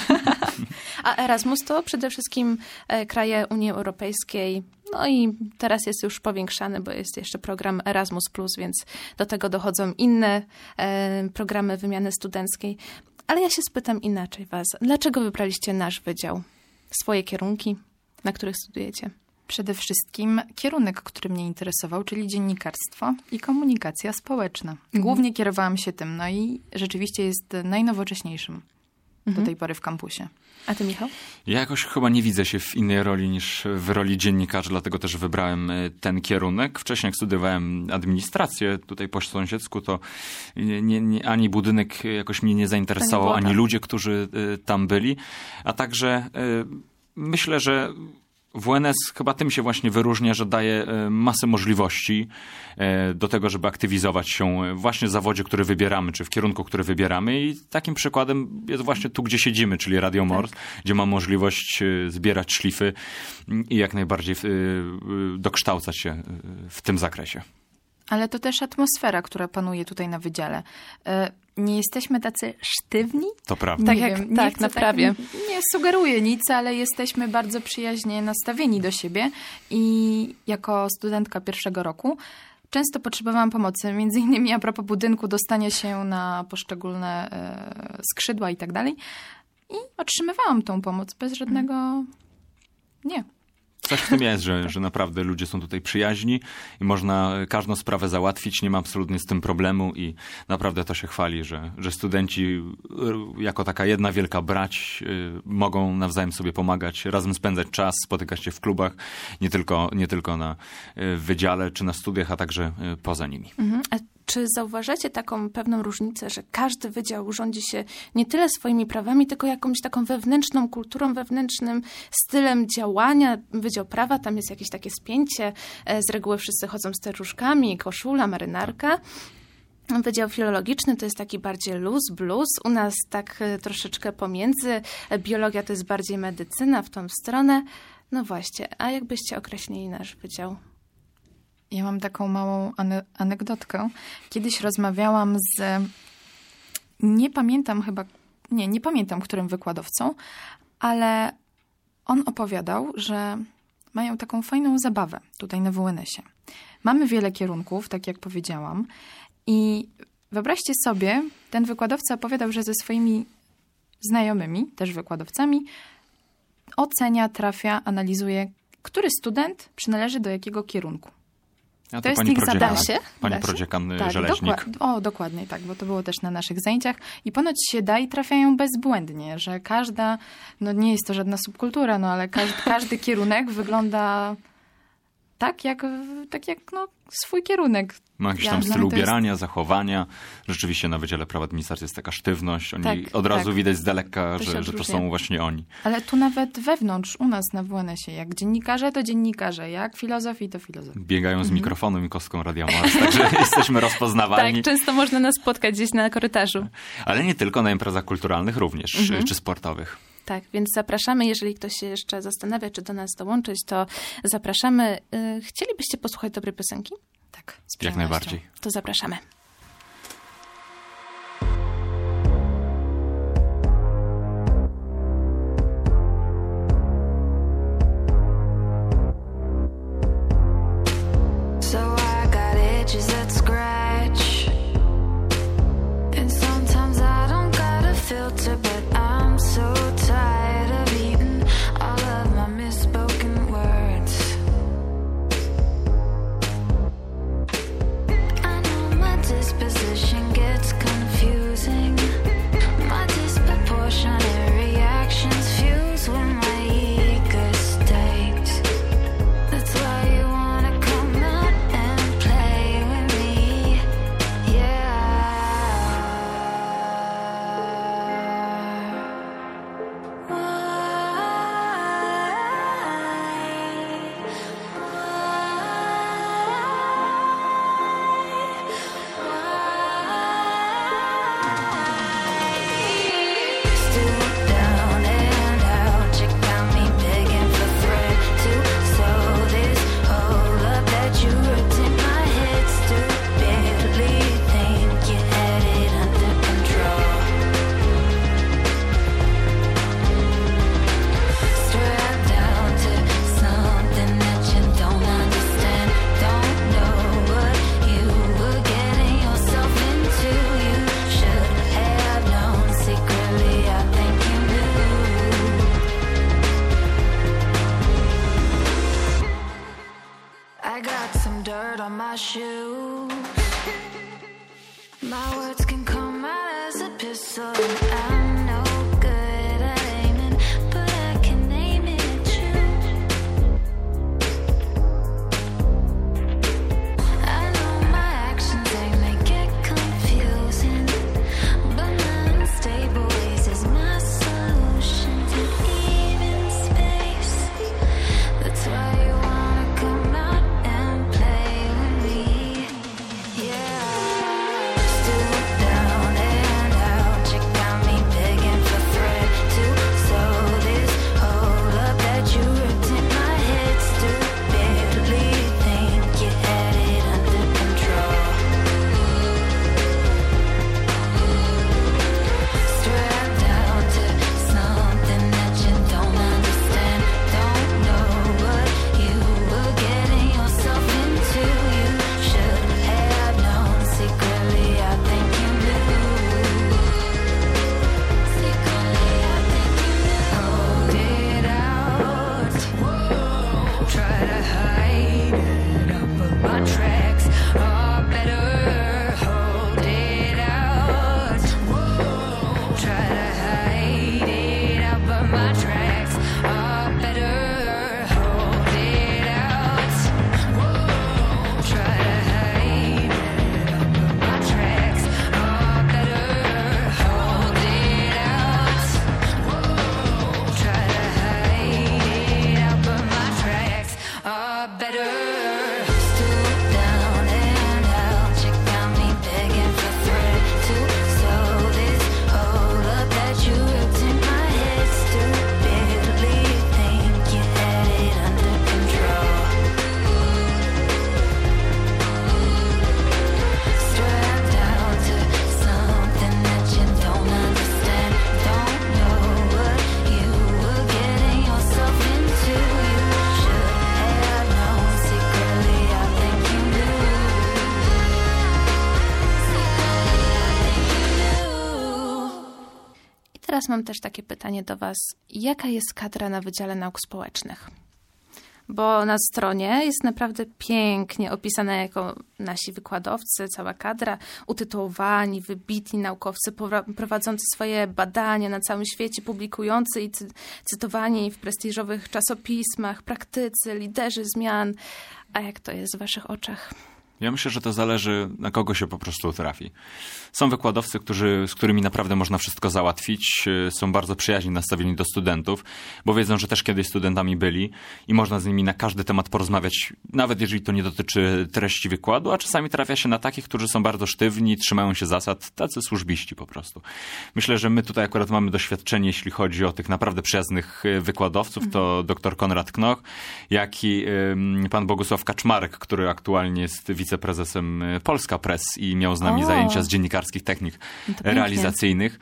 A Erasmus to przede wszystkim e, kraje Unii Europejskiej, no i teraz jest już powiększany, bo jest jeszcze program Erasmus plus, więc do tego dochodzą inne e, programy wymiany studenckiej. Ale ja się spytam inaczej was. Dlaczego wybraliście nasz wydział? Swoje kierunki, na których studujecie? Przede wszystkim kierunek, który mnie interesował, czyli dziennikarstwo i komunikacja społeczna. Głównie mhm. kierowałam się tym, no i rzeczywiście jest najnowocześniejszym mhm. do tej pory w kampusie. A ty, Michał? Ja jakoś chyba nie widzę się w innej roli niż w roli dziennikarza, dlatego też wybrałem ten kierunek. Wcześniej jak studiowałem administrację tutaj po sąsiedzku, to nie, nie, ani budynek jakoś mnie nie zainteresował, ani ludzie, którzy tam byli. A także myślę, że W U N S chyba tym się właśnie wyróżnia, że daje masę możliwości do tego, żeby aktywizować się właśnie w zawodzie, który wybieramy, czy w kierunku, który wybieramy. I takim przykładem jest właśnie tu, gdzie siedzimy, czyli Radio Mors, tak. gdzie mam możliwość zbierać szlify i jak najbardziej dokształcać się w tym zakresie. Ale to też atmosfera, która panuje tutaj na wydziale. Nie jesteśmy tacy sztywni? To prawda. Tak, nie jak, wiem, tak, naprawdę. Tak, nie sugeruję nic, ale jesteśmy bardzo przyjaźnie nastawieni do siebie i jako studentka pierwszego roku często potrzebowałam pomocy, między innymi a propos budynku, dostania się na poszczególne e, skrzydła i tak dalej. I otrzymywałam tą pomoc bez żadnego nie. Coś w tym jest, że, że naprawdę ludzie są tutaj przyjaźni i można każdą sprawę załatwić, nie ma absolutnie z tym problemu i naprawdę to się chwali, że, że studenci jako taka jedna wielka brać mogą nawzajem sobie pomagać, razem spędzać czas, spotykać się w klubach, nie tylko, nie tylko na wydziale czy na studiach, a także poza nimi. Mhm. A czy zauważacie taką pewną różnicę, że każdy wydział rządzi się nie tyle swoimi prawami, tylko jakąś taką wewnętrzną kulturą, wewnętrznym stylem działania? Wydział prawa, tam jest jakieś takie spięcie, z reguły wszyscy chodzą z teruszkami, koszula, marynarka. Wydział filologiczny to jest taki bardziej luz, blues. U nas tak troszeczkę pomiędzy. Biologia to jest bardziej medycyna, w tą stronę. No właśnie, a jakbyście określili nasz wydział? Ja mam taką małą ane- anegdotkę. Kiedyś rozmawiałam z, nie pamiętam chyba, nie, nie pamiętam którym wykładowcą, ale on opowiadał, że mają taką fajną zabawę tutaj na W U N S-ie. Mamy wiele kierunków, tak jak powiedziałam, i wyobraźcie sobie, ten wykładowca opowiadał, że ze swoimi znajomymi, też wykładowcami, ocenia, trafia, analizuje, który student przynależy do jakiego kierunku. A to, to jest pani ich zadanie. Pani prodziekan tak, Żeleźnik. Dokład, o, dokładnie tak, bo to było też na naszych zajęciach. I ponoć się da i trafiają bezbłędnie, że każda, no nie jest to żadna subkultura, no ale każdy, każdy kierunek wygląda tak jak, tak jak no, swój kierunek. Ma jakiś tam styl ubierania, jest... zachowania. Rzeczywiście na Wydziale Prawa Administracji jest taka sztywność. Oni tak, od razu tak. widać z daleka, to że, że to są właśnie oni. Ale tu nawet wewnątrz, u nas na W N S-ie, jak dziennikarze, to dziennikarze, jak filozofi, to filozofi. Biegają z mhm. mikrofonem i kostką Radia Mors, także jesteśmy rozpoznawalni. Tak, często można nas spotkać gdzieś na korytarzu. Ale nie tylko, na imprezach kulturalnych również, mhm. czy sportowych. Tak, więc zapraszamy, jeżeli ktoś się jeszcze zastanawia, czy do nas dołączyć, to zapraszamy. Chcielibyście posłuchać dobrej piosenki? Tak, z jak najbardziej. To zapraszamy. So I got edges that scratch, and sometimes I don't got a filter, but I'm so tired of eating all of my misspoken words. I know my disposition gets confusing. My disproportionate reactions fuse when my ego stakes. That's why you wanna come out and play with me, yeah. Stoop down and out, you got me begging for thread to sew this hole up that you ripped in my head. Stupidly think you had it under control. Strapped down to something that you don't understand. Don't know what you were getting yourself into. You should have known secretly. I think you knew. I got some dirt on my shoe. My words can come out as a pistol, and I'm no good at aiming, but I can aim it at you. I know my actions, they make it confusing, but my unstable ways is my solution to even space. That's why you wanna come out and play with me, yeah. Stoop down and out, you got me begging for thread to sew this hole up that you ripped in my head. Stupidly think you had it under control. Strapped down to something that you don't understand. Don't know what you were getting yourself into. You should have known secretly. I think you knew. Secretly, I think you knew. Hold it out. Try to hide it up, but my tracks are better. Hold it out. Try to hide it up, but my tracks are better. Hold it out. Try to hide it up, but my tracks are better. Hold it out. Try to hide it up, but my tracks are better. Stoop down and out, you got me begging for thread to sew this hole up that you ripped in my head. Stupidly think you had it under control. Strapped down to something that you don't understand. Don't know what you were getting yourself into. You should have known secretly. I think you knew. I teraz mam też takie pytanie do Was. Jaka jest kadra na Wydziale Nauk Społecznych? bo na stronie jest naprawdę pięknie opisane jako nasi wykładowcy, cała kadra, utytułowani, wybitni naukowcy prowadzący swoje badania na całym świecie, publikujący i cy- cytowani w prestiżowych czasopismach, praktycy, liderzy zmian. A jak to jest w waszych oczach? Ja myślę, że to zależy, na kogo się po prostu trafi. Są wykładowcy, którzy, z którymi naprawdę można wszystko załatwić, są bardzo przyjaźnie nastawieni do studentów, bo wiedzą, że też kiedyś studentami byli i można z nimi na każdy temat porozmawiać, nawet jeżeli to nie dotyczy treści wykładu, a czasami trafia się na takich, którzy są bardzo sztywni, trzymają się zasad, tacy służbiści po prostu. Myślę, że my tutaj akurat mamy doświadczenie, jeśli chodzi o tych naprawdę przyjaznych wykładowców, to dr Konrad Knoch, jak i y, pan Bogusław Kaczmarek, który aktualnie jest wiceprezesem Polska Press i miał z nami o. zajęcia z dziennikarskich technik realizacyjnych,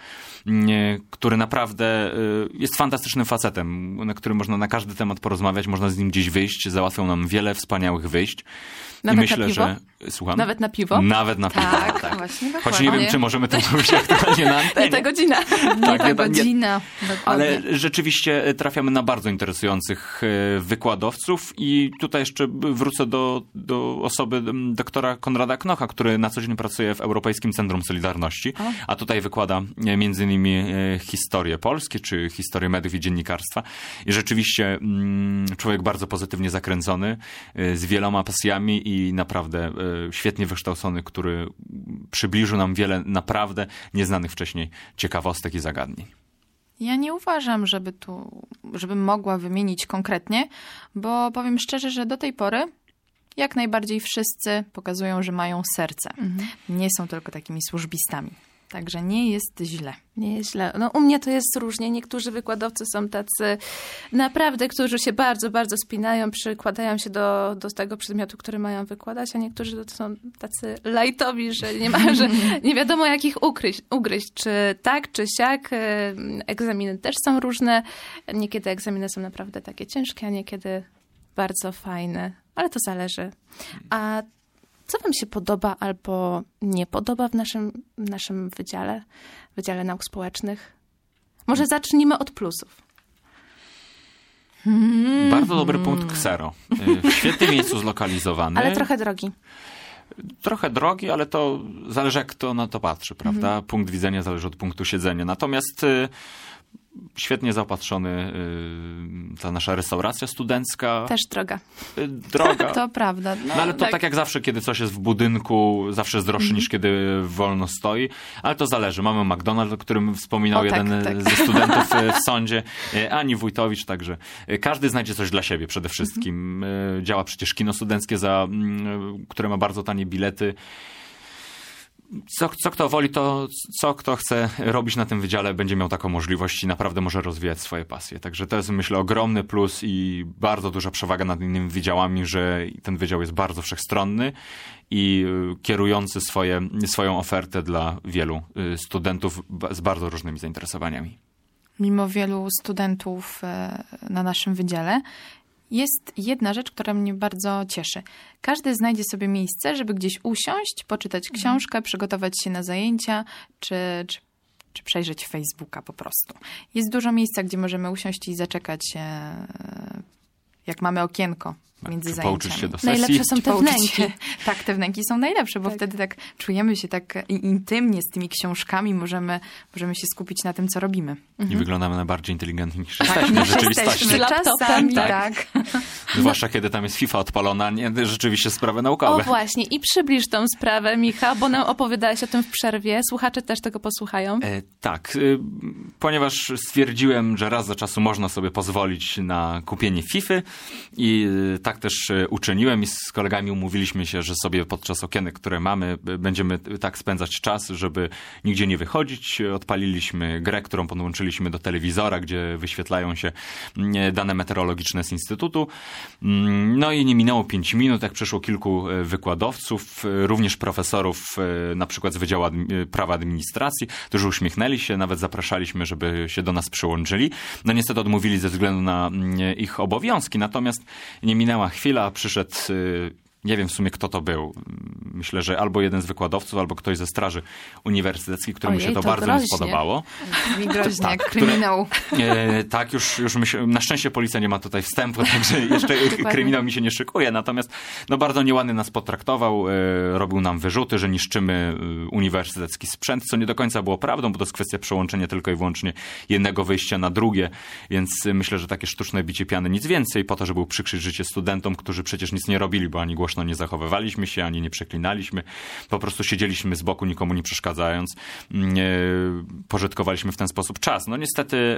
który naprawdę jest fantastycznym facetem, na którym można na każdy temat porozmawiać, można z nim gdzieś wyjść, załatwią nam wiele wspaniałych wyjść. Nawet I myślę, na piwo? że... Słucham? Nawet na piwo? Nawet na piwo, tak. tak. Właśnie, choć nie wiem, czy możemy to mówić aktualnie na antenie. Nie ta godzina. Nie ta godzina. Ale rzeczywiście trafiamy na bardzo interesujących wykładowców i tutaj jeszcze wrócę do, do osoby doktora Konrada Knocha, który na co dzień pracuje w Europejskim Centrum Solidarności, o. a tutaj wykłada między innymi historię Polski, czy historię mediów i dziennikarstwa. I rzeczywiście człowiek bardzo pozytywnie zakręcony, z wieloma pasjami i naprawdę świetnie wykształcony, który przybliżył nam wiele naprawdę nieznanych wcześniej ciekawostek i zagadnień. Ja nie uważam, żeby tu, żebym mogła wymienić konkretnie, bo powiem szczerze, że do tej pory jak najbardziej wszyscy pokazują, że mają serce. Mhm. Nie są tylko takimi służbistami. Także nie jest źle. Nie jest źle. No u mnie to jest różnie. Niektórzy wykładowcy są tacy naprawdę, którzy się bardzo, bardzo spinają, przykładają się do, do tego przedmiotu, który mają wykładać, a niektórzy to są tacy lajtowi, że nie ma, że nie wiadomo jak ich ukryć, ugryźć. Czy tak, czy siak. Egzaminy też są różne. Niekiedy egzaminy są naprawdę takie ciężkie, a niekiedy bardzo fajne. Ale to zależy. A co wam się podoba albo nie podoba w naszym, w naszym wydziale, Wydziale Nauk Społecznych? Może zacznijmy od plusów. Hmm. Bardzo dobry punkt Ksero. W świetnym miejscu zlokalizowany. Ale trochę drogi. Trochę drogi, ale to zależy jak kto na to patrzy, prawda? Mhm. Punkt widzenia zależy od punktu siedzenia. Natomiast świetnie zaopatrzony y, ta nasza restauracja studencka. Też droga. Y, droga. To prawda. No, no ale to tak. tak jak zawsze, kiedy coś jest w budynku, zawsze jest droższe mm. niż kiedy wolno stoi. Ale to zależy. Mamy McDonald's, o którym wspominał o, jeden tak, tak. ze studentów w sądzie, Ani Wójtowicz, także każdy znajdzie coś dla siebie przede wszystkim. Mm. Działa przecież kino studenckie, za, które ma bardzo tanie bilety. Co, co kto woli, to co kto chce robić na tym wydziale, będzie miał taką możliwość i naprawdę może rozwijać swoje pasje. Także to jest, myślę, ogromny plus i bardzo duża przewaga nad innymi wydziałami, że ten wydział jest bardzo wszechstronny i kierujący swoje, swoją ofertę dla wielu studentów z bardzo różnymi zainteresowaniami. Mimo wielu studentów na naszym wydziale jest jedna rzecz, która mnie bardzo cieszy. Każdy znajdzie sobie miejsce, żeby gdzieś usiąść, poczytać książkę, mhm. przygotować się na zajęcia, czy, czy, czy przejrzeć Facebooka po prostu. Jest dużo miejsca, gdzie możemy usiąść i zaczekać, jak mamy okienko między czy zajęciami. Pouczyć się do sesji. Najlepsze są te wnęki. Tak, te wnęki są najlepsze, bo tak. wtedy tak czujemy się tak intymnie z tymi książkami, możemy, możemy się skupić na tym, co robimy. I mhm. wyglądamy na bardziej inteligentni niż tak, jesteśmy w rzeczywistości. Z laptopem, tak. tak. Zwłaszcza kiedy tam jest FIFA odpalona, nie rzeczywiście sprawy naukowe. O właśnie, i przybliż tą sprawę, Michał, bo nam opowiadałeś o tym w przerwie. Słuchacze też tego posłuchają. E, tak, y, ponieważ stwierdziłem, że raz do czasu można sobie pozwolić na kupienie FIFA i y, tak też uczyniłem i z kolegami umówiliśmy się, że sobie podczas okienek, które mamy, będziemy tak spędzać czas, żeby nigdzie nie wychodzić. Odpaliliśmy grę, którą podłączyliśmy do telewizora, gdzie wyświetlają się dane meteorologiczne z Instytutu. No i nie minęło pięć minut, jak przyszło kilku wykładowców, również profesorów, na przykład z Wydziału Prawa Administracji, którzy uśmiechnęli się, nawet zapraszaliśmy, żeby się do nas przyłączyli. No niestety odmówili ze względu na ich obowiązki, natomiast nie minęła chwila, przyszedł Nie wiem w sumie, kto to był. Myślę, że albo jeden z wykładowców, albo ktoś ze straży uniwersyteckiej, któremu Ojej, się to, to bardzo groźnie. nie spodobało. Brzmi groźnie, Tak, jak kryminał. E, tak, już, już myślę, na szczęście policja nie ma tutaj wstępu, także jeszcze kryminał mi się nie szykuje. Natomiast no, bardzo nieładnie nas potraktował, e, robił nam wyrzuty, że niszczymy e, uniwersytecki sprzęt, co nie do końca było prawdą, bo to jest kwestia przełączenia tylko i wyłącznie jednego wyjścia na drugie, więc myślę, że takie sztuczne bicie piany nic więcej, po to, żeby uprzykrzyć życie studentom, którzy przecież nic nie robili, bo ani głośno nie zachowywaliśmy się, ani nie przeklinaliśmy. Po prostu siedzieliśmy z boku, nikomu nie przeszkadzając. Pożytkowaliśmy w ten sposób czas. No niestety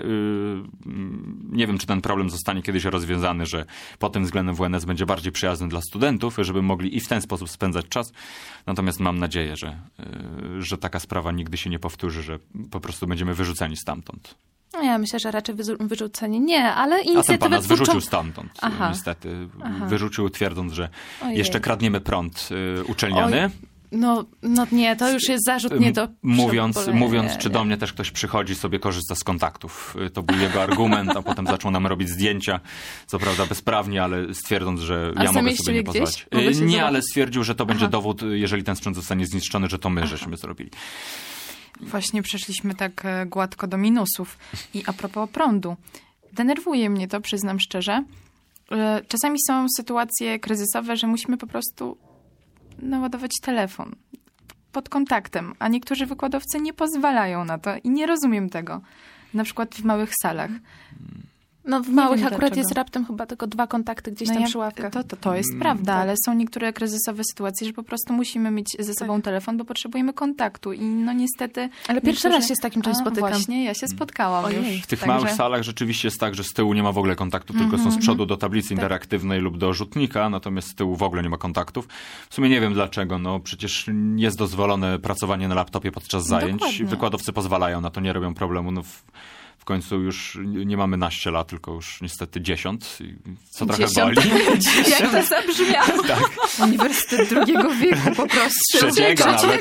nie wiem, czy ten problem zostanie kiedyś rozwiązany, że pod tym względem W N S będzie bardziej przyjazny dla studentów, żeby mogli i w ten sposób spędzać czas. Natomiast mam nadzieję, że, że taka sprawa nigdy się nie powtórzy, że po prostu będziemy wyrzuceni stamtąd. No ja myślę, że raczej wyrzucenie nie, ale inicjatywę A ten pan nas twórczą... wyrzucił stamtąd, Aha. niestety. Aha. Wyrzucił, twierdząc, że Ojej. jeszcze kradniemy prąd y, uczelniany. Oj, no, no nie, to już jest zarzut nie do Mówiąc, przebolenia. mówiąc, czy do mnie też ktoś przychodzi, sobie korzysta z kontaktów. To był jego argument, a potem zaczął nam robić zdjęcia, co prawda bezprawnie, ale stwierdząc, że A ja mogę zamieścił sobie nie je gdzieś? pozwolić. Mogę się Nie, zobaczyć? ale stwierdził, że to będzie Aha. dowód, jeżeli ten sprzęt zostanie zniszczony, że to my żeśmy zrobili. Właśnie przeszliśmy tak e, gładko do minusów. I a propos prądu. Denerwuje mnie to, przyznam szczerze. E, Czasami są sytuacje kryzysowe, że musimy po prostu naładować telefon pod kontaktem, a niektórzy wykładowcy nie pozwalają na to i nie rozumiem tego. Na przykład w małych salach. No w Nie małych wiem akurat dlaczego. jest raptem chyba tylko dwa kontakty gdzieś No tam ja- przy ławkach. To, to, to jest Mm, prawda, tak. ale są niektóre kryzysowe sytuacje, że po prostu musimy mieć ze sobą telefon, bo potrzebujemy kontaktu i no niestety... Ale pierwszy raz się z takim czymś A, spotykam. Właśnie, ja się spotkałam Ojej. już. W tych Także- małych salach rzeczywiście jest tak, że z tyłu nie ma w ogóle kontaktu, tylko Mhm, są z przodu mhm. do tablicy interaktywnej lub do rzutnika, natomiast z tyłu w ogóle nie ma kontaktów. W sumie nie wiem dlaczego, no przecież jest dozwolone pracowanie na laptopie podczas zajęć. Dokładnie. Wykładowcy pozwalają na to, nie robią problemu. No w, w końcu już nie mamy naście lat, tylko już niestety dziesiąt, i co trochę Dziesiąt. boli. Jak to zabrzmiało? Tak. Uniwersytet drugiego wieku po prostu. Trzeciego nawet.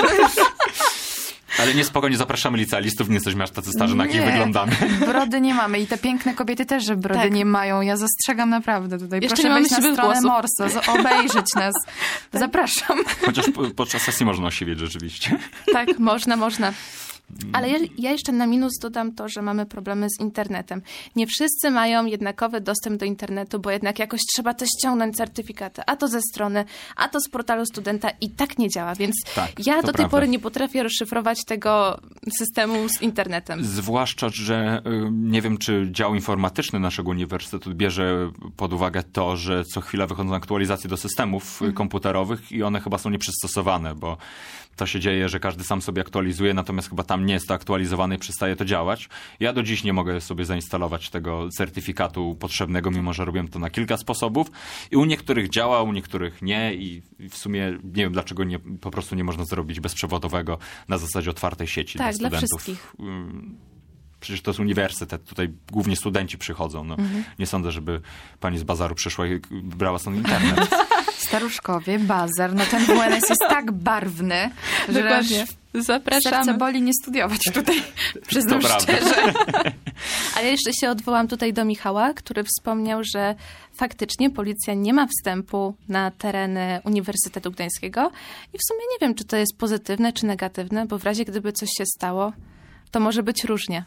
Ale nie spokojnie, zapraszamy licealistów, nie jesteśmy aż tacy starzy, na jakich Nie. wyglądamy. Brody nie mamy i te piękne kobiety też, że brody Tak. nie mają. Ja zastrzegam naprawdę tutaj. Jeszcze Proszę nie mamy wejść na siwych stronę włosów. Morso, z- obejrzeć nas. Zapraszam. Chociaż po- podczas sesji można osiwieć rzeczywiście. Tak, można, można. Ale ja, ja jeszcze na minus dodam to, że mamy problemy z internetem. Nie wszyscy mają jednakowy dostęp do internetu, bo jednak jakoś trzeba też ściągnąć certyfikaty, a to ze strony, a to z portalu studenta i tak nie działa, więc Tak, ja to do tej prawda. pory nie potrafię rozszyfrować tego systemu z internetem. Zwłaszcza, że y, nie wiem, czy dział informatyczny naszego uniwersytetu bierze pod uwagę to, że co chwila wychodzą aktualizacje do systemów y, komputerowych i one chyba są nieprzystosowane, bo to się dzieje, że każdy sam sobie aktualizuje, natomiast chyba tam nie jest to aktualizowane i przestaje to działać. Ja do dziś nie mogę sobie zainstalować tego certyfikatu potrzebnego, mimo że robiłem to na kilka sposobów i u niektórych działa, u niektórych nie i w sumie nie wiem, dlaczego nie, po prostu nie można zrobić bezprzewodowego na zasadzie otwartej sieci Tak, dla dla studentów. wszystkich. Ym, Przecież to jest uniwersytet, tutaj głównie studenci przychodzą. No, Mhm. Nie sądzę, żeby pani z bazaru przyszła i brała stąd internet. Staruszkowie, bazar, no ten W N S jest tak barwny, że Dokładnie. aż Zapraszamy. serce boli nie studiować tutaj. Przyznam To prawda. szczerze. A ja jeszcze się odwołam tutaj do Michała, który wspomniał, że faktycznie policja nie ma wstępu na tereny Uniwersytetu Gdańskiego i w sumie nie wiem, czy to jest pozytywne, czy negatywne, bo w razie gdyby coś się stało, to może być różnie.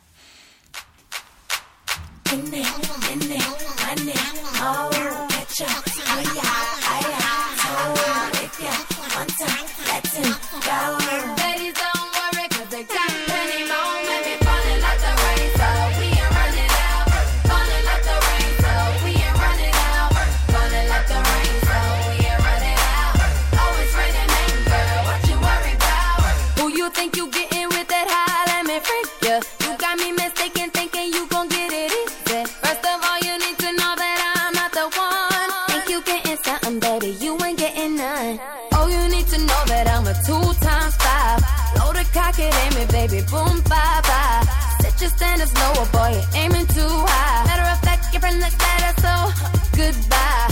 Ladies, don't worry, 'cause they got plenty more. Maybe falling like the rain, so we ain't running out. Falling like the rain, so we ain't running out. Falling like the rain, so we ain't running out. Oh, it's raining, man, girl, what you worry about? Who you think you getting with that high? Let me freak ya. You got me mistaken, thinking you gon' get it easy. First of all, you need to know that I'm not the one. Think you getting something, baby, you ain't getting none. Oh, you need to know that I'm a two times five. Load a cock it, aim it, baby, boom, bye, bye. Set your standards lower, boy, you're aiming too high. Matter of fact, your friend looks better, so goodbye.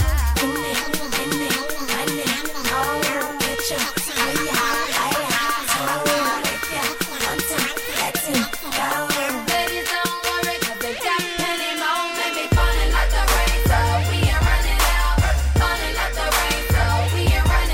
Ladies, don't worry, 'cause they got plenty more. Maybe falling like the rain, so we ain't running out. Falling like the rain, so we ain't running out.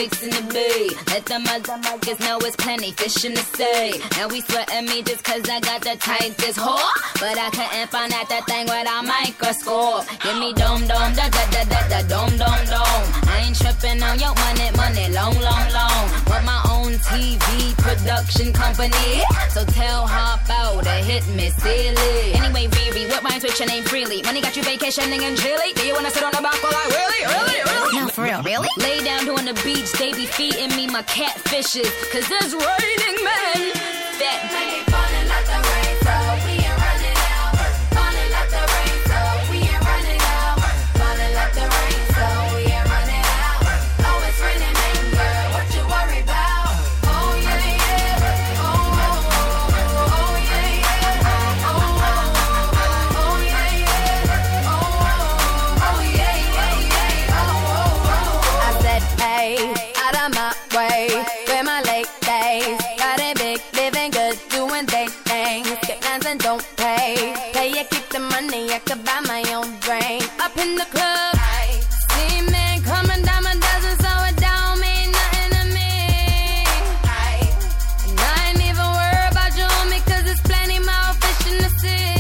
snakes in the bay. Let the motherfuckers know it's plenty fish in the sea. Now we sweating me just cause I got the tightest whore. But I couldn't find out that thing with a microscope. Give me dome dome da da da da da dome dome dome. I ain't tripping on your money money long long long. Want my own T V production company. So tell her about to hit me silly. Anyway, Riri, what rhymes with your name freely? Money got you vacationing in Chile. Do you wanna sit on the back while I really, really, really? No, for real, really? Lay down on the beach, they be feeding me my catfishes. Cause there's raining men. That money falling like the rain, so we ain't running out. Falling like the rain, so we ain't running out. Falling like the rain, so we ain't running out. Oh, it's raining men, girl, what you worry about? Oh, yeah, yeah. Oh, oh, oh, oh, yeah, yeah. Oh, oh, oh, oh, yeah, yeah. Oh, oh, oh, yeah, yeah, yeah. Oh, oh, oh. I said, hey, out of my way, where my late days. Got it big, living good, doing big things. Get lines and don't pay. Pay you keep the money, I could buy my own drink. Up in the club, see men coming down my dozen, so it don't mean nothing to me. And I ain't even worried about you, homie, cause there's plenty more fish in the sea.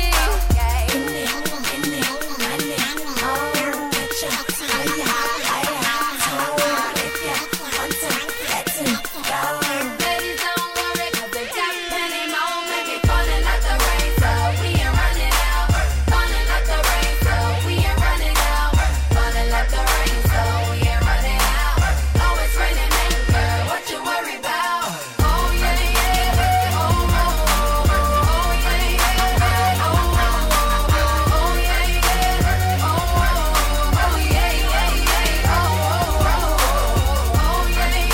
Ladies, don't worry, cause they got plenty more. Maybe falling like the rain, so we ain't running out. Falling like the rain, so we ain't running out. Falling like the rain, so we ain't running out. Oh, it's raining, man, girl, what you worry about? Oh, yeah, yeah. Oh, oh, oh, oh, yeah, yeah. Oh, oh, oh, oh, yeah, yeah. Oh, oh, oh, yeah, yeah, yeah. Oh, oh, oh, oh, yeah, yeah.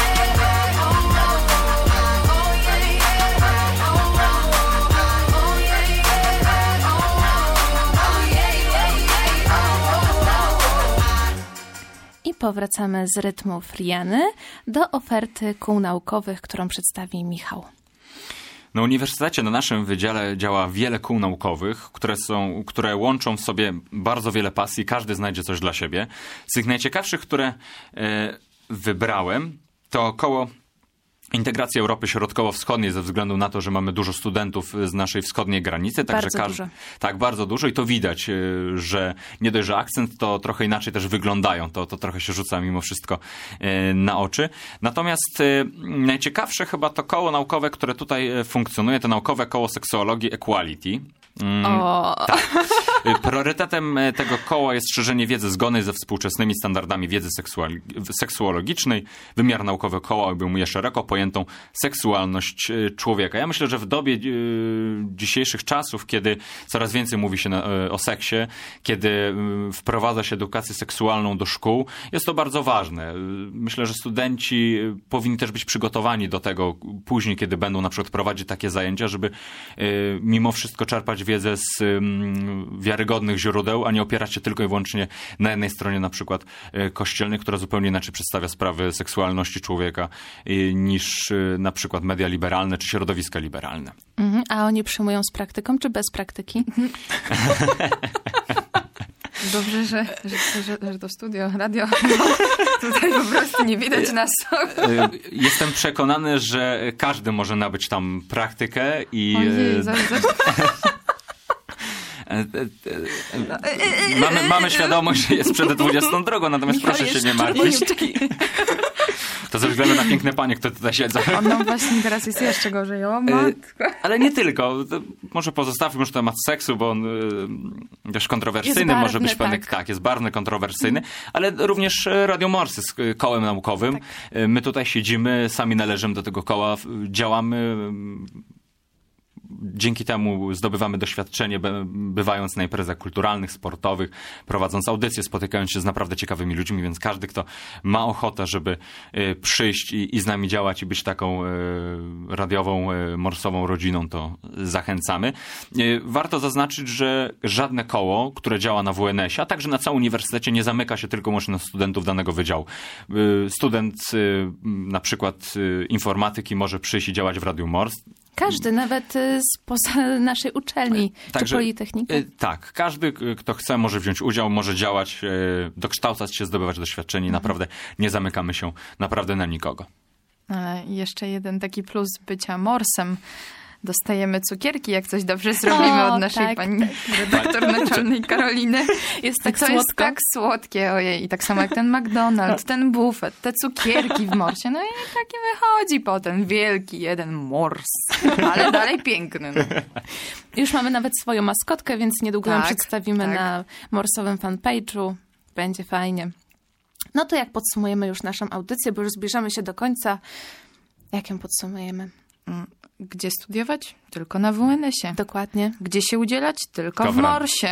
I powracamy z rytmów Riany do oferty kół naukowych, którą przedstawi Michał. Na uniwersytecie, na naszym wydziale działa wiele kół naukowych, które są, które łączą w sobie bardzo wiele pasji. Każdy znajdzie coś dla siebie. Z tych najciekawszych, które e, wybrałem, to koło Integracji Europy Środkowo-Wschodniej ze względu na to, że mamy dużo studentów z naszej wschodniej granicy. Także Bardzo każ- dużo. Tak, bardzo dużo i to widać, y, że nie dość, że akcent, to trochę inaczej też wyglądają. To, to trochę się rzuca mimo wszystko y, na oczy. Natomiast y, najciekawsze chyba to koło naukowe, które tutaj y, funkcjonuje, to naukowe koło seksuologii Equality. Mm, O. Tak. Y, Priorytetem y, tego koła jest szerzenie wiedzy zgodnej ze współczesnymi standardami wiedzy seksuali- seksuologicznej. Wymiar naukowy koła obejmuje szeroko pojętą seksualność y, człowieka. Ja myślę, że w dobie y, dzisiejszych czasów, kiedy coraz więcej mówi się na, y, o seksie, kiedy y, wprowadza się edukację seksualną do szkół, jest to bardzo ważne. Y, myślę, że studenci y, powinni też być przygotowani do tego później, kiedy będą na przykład prowadzić takie zajęcia, żeby y, mimo wszystko czerpać wiedzę z y, wiarygodnych źródeł, a nie opierać się tylko i wyłącznie na jednej stronie na przykład y, kościelnej, która zupełnie inaczej przedstawia sprawy seksualności człowieka y, niż y, na przykład media liberalne czy środowiska liberalne. Mhm. A oni przyjmują z praktyką czy bez praktyki? Dobrze, że, że, że, że to studio, radio, no, tutaj po prostu nie widać nas. Y, Jestem przekonany, że każdy może nabyć tam praktykę i... Ojej, y, za, za... Mamy, mamy świadomość, że jest przed dwudziestą drogą, natomiast Michał proszę się jest nie martwić. czerwoniutki. To ze względu na piękne panie, które tutaj siedzą. O, no właśnie, teraz jest jeszcze gorzej. O, matko. Ale nie tylko. To może pozostawmy już temat seksu, bo on y, też kontrowersyjny, Jest barwny, może być pewny, tak. tak, jest barwny, kontrowersyjny, ale również Radio Morsy z y, kołem naukowym. Tak. Y, My tutaj siedzimy, sami należymy do tego koła, w- działamy. y, Dzięki temu zdobywamy doświadczenie, by- bywając na imprezach kulturalnych, sportowych, prowadząc audycje, spotykając się z naprawdę ciekawymi ludźmi, więc każdy, kto ma ochotę, żeby y, przyjść i, i z nami działać i być taką y, radiową, y, morsową rodziną, to zachęcamy. Y, Warto zaznaczyć, że żadne koło, które działa na W N S ie, a także na całym uniwersytecie, nie zamyka się tylko łącznie na studentów danego wydziału. Y, Student y, na przykład y, informatyki może przyjść i działać w Radiu Mors. Każdy, nawet spoza naszej uczelni, Także, czy Politechniki. Tak, każdy, kto chce, może wziąć udział, może działać, dokształcać się, zdobywać doświadczenie. Mhm. Naprawdę nie zamykamy się naprawdę na nikogo. Ale jeszcze jeden taki plus bycia morsem. Dostajemy cukierki, jak coś dobrze zrobimy o, od naszej tak, pani tak. redaktor naczelnej Karoliny. Jest tak to słodko. jest tak słodkie, ojej. I tak samo jak ten McDonald's, ten bufet, te cukierki w morsie. No i taki wychodzi potem wielki jeden mors. Ale dalej piękny. No. Już mamy nawet swoją maskotkę, więc niedługo tak, ją przedstawimy tak. na morsowym fanpage'u. Będzie fajnie. No to jak podsumujemy już naszą audycję, bo już zbliżamy się do końca. Jak ją podsumujemy? Gdzie studiować? Tylko na W N S-ie. Dokładnie. Gdzie się udzielać? Tylko Dobra. w morsie.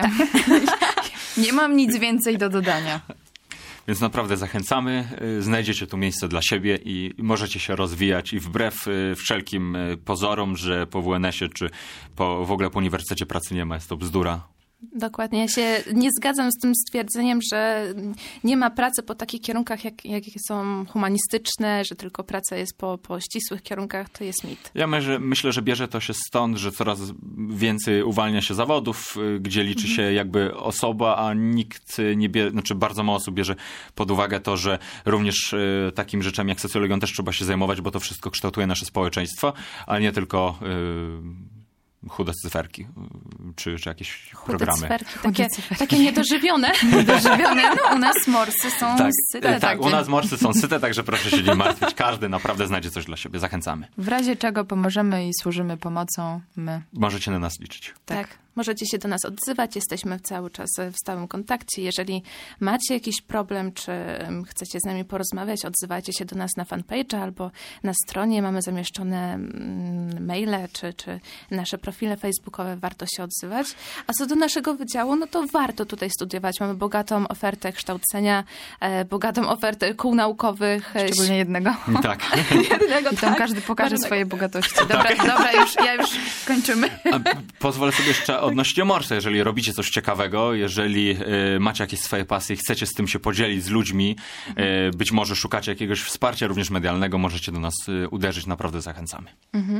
Nie mam nic więcej do dodania. Więc naprawdę zachęcamy, znajdziecie tu miejsce dla siebie i możecie się rozwijać i wbrew wszelkim pozorom, że po W N S-ie czy po, w ogóle po Uniwersytecie Pracy nie ma, jest to bzdura. Dokładnie. Ja się nie zgadzam z tym stwierdzeniem, że nie ma pracy po takich kierunkach, jak, jakie są humanistyczne, że tylko praca jest po, po ścisłych kierunkach. To jest mit. Ja myślę, myślę, że bierze to się stąd, że coraz więcej uwalnia się zawodów, gdzie liczy mhm. się jakby osoba, a nikt nie bierze, znaczy bardzo mało osób bierze pod uwagę to, że również y, takim rzeczami jak socjologią też trzeba się zajmować, bo to wszystko kształtuje nasze społeczeństwo, ale nie tylko... Y, chude cyferki, czy, czy jakieś chude programy. Cyferki, takie, takie niedożywione. Niedożywione. No, u nas morsy są tak, syte. Tak, u nas morsy są syte, także proszę się nie martwić. Każdy naprawdę znajdzie coś dla siebie. Zachęcamy. W razie czego pomożemy i służymy pomocą my. Możecie na nas liczyć. Tak. tak. Możecie się do nas odzywać. Jesteśmy cały czas w stałym kontakcie. Jeżeli macie jakiś problem, czy chcecie z nami porozmawiać, odzywajcie się do nas na fanpage'a albo na stronie. Mamy zamieszczone maile, czy, czy nasze profile facebookowe. Warto się odzywać. A co do naszego wydziału, no to warto tutaj studiować. Mamy bogatą ofertę kształcenia, e, bogatą ofertę kół naukowych. Szczególnie jednego. Tak. jednego, I tam tak. każdy pokaże Bardzo swoje bogatości. Dobra, tak. dobra już, ja już kończymy. A pozwolę sobie jeszcze odnośnie morsa, jeżeli robicie coś ciekawego, jeżeli y, macie jakieś swoje pasje i chcecie z tym się podzielić z ludźmi, y, być może szukacie jakiegoś wsparcia również medialnego, możecie do nas y, uderzyć, naprawdę zachęcamy. Mhm.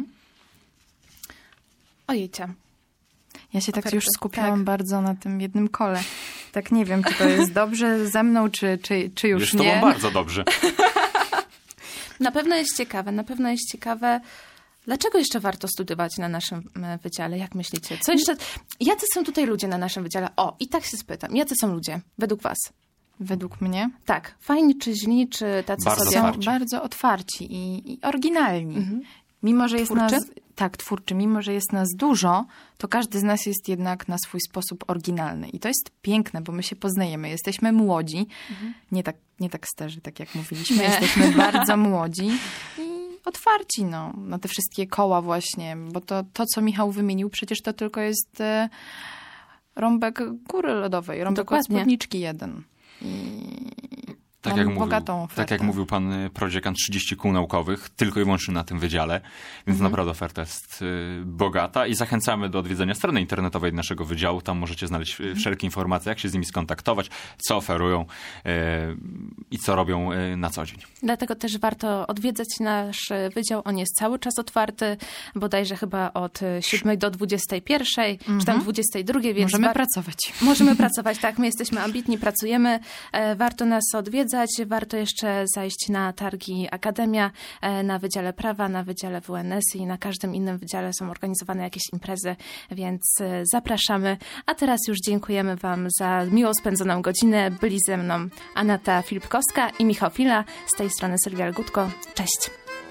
Ojejcia. Ja się tak już skupiałam tak. bardzo na tym jednym kole. Tak nie wiem, czy to jest dobrze ze mną, czy, czy, czy już jest nie. Jest to bardzo dobrze. Na pewno jest ciekawe, na pewno jest ciekawe. Dlaczego jeszcze warto studiować na naszym wydziale? Jak myślicie? Co jeszcze? Jacy są tutaj ludzie na naszym wydziale? O, i tak się spytam. Jacy są ludzie według was? Według mnie? Tak. Fajni czy źli, czy tacy bardzo sobie... Otwarci. Są bardzo otwarci i, i oryginalni. Mhm. Mimo, że jest twórczy? nas... Tak, twórczy. Mimo, że jest nas dużo, to każdy z nas jest jednak na swój sposób oryginalny. I to jest piękne, bo my się poznajemy. Jesteśmy młodzi. Mhm. Nie tak, nie tak starzy, tak jak mówiliśmy. Nie. Jesteśmy bardzo młodzi i otwarci no, na te wszystkie koła właśnie. Bo to, to, co Michał wymienił, przecież to tylko jest e, rąbek góry lodowej. Rąbek Dokładnie. od spódniczki jeden. I... Tak jak, mówił, tak jak mówił pan prodziekan, trzydzieści kół naukowych, tylko i wyłącznie na tym wydziale, więc mhm. naprawdę oferta jest y, bogata i zachęcamy do odwiedzenia strony internetowej naszego wydziału. Tam możecie znaleźć mhm. wszelkie informacje, jak się z nimi skontaktować, co oferują y, i co robią y, na co dzień. Dlatego też warto odwiedzać nasz wydział. On jest cały czas otwarty, bodajże chyba od siódmej do dwudziestej pierwszej, mhm. czy tam dwudziestej drugiej. Więc możemy pracować. Możemy pracować, tak. My jesteśmy ambitni, pracujemy. E, warto nas odwiedzać. Warto jeszcze zajść na targi Akademia, na Wydziale Prawa, na Wydziale W N S i na każdym innym wydziale są organizowane jakieś imprezy, więc zapraszamy. A teraz już dziękujemy wam za miło spędzoną godzinę. Byli ze mną Aneta Filipkowska i Michał Fila. Z tej strony Sylwia Legutko. Cześć!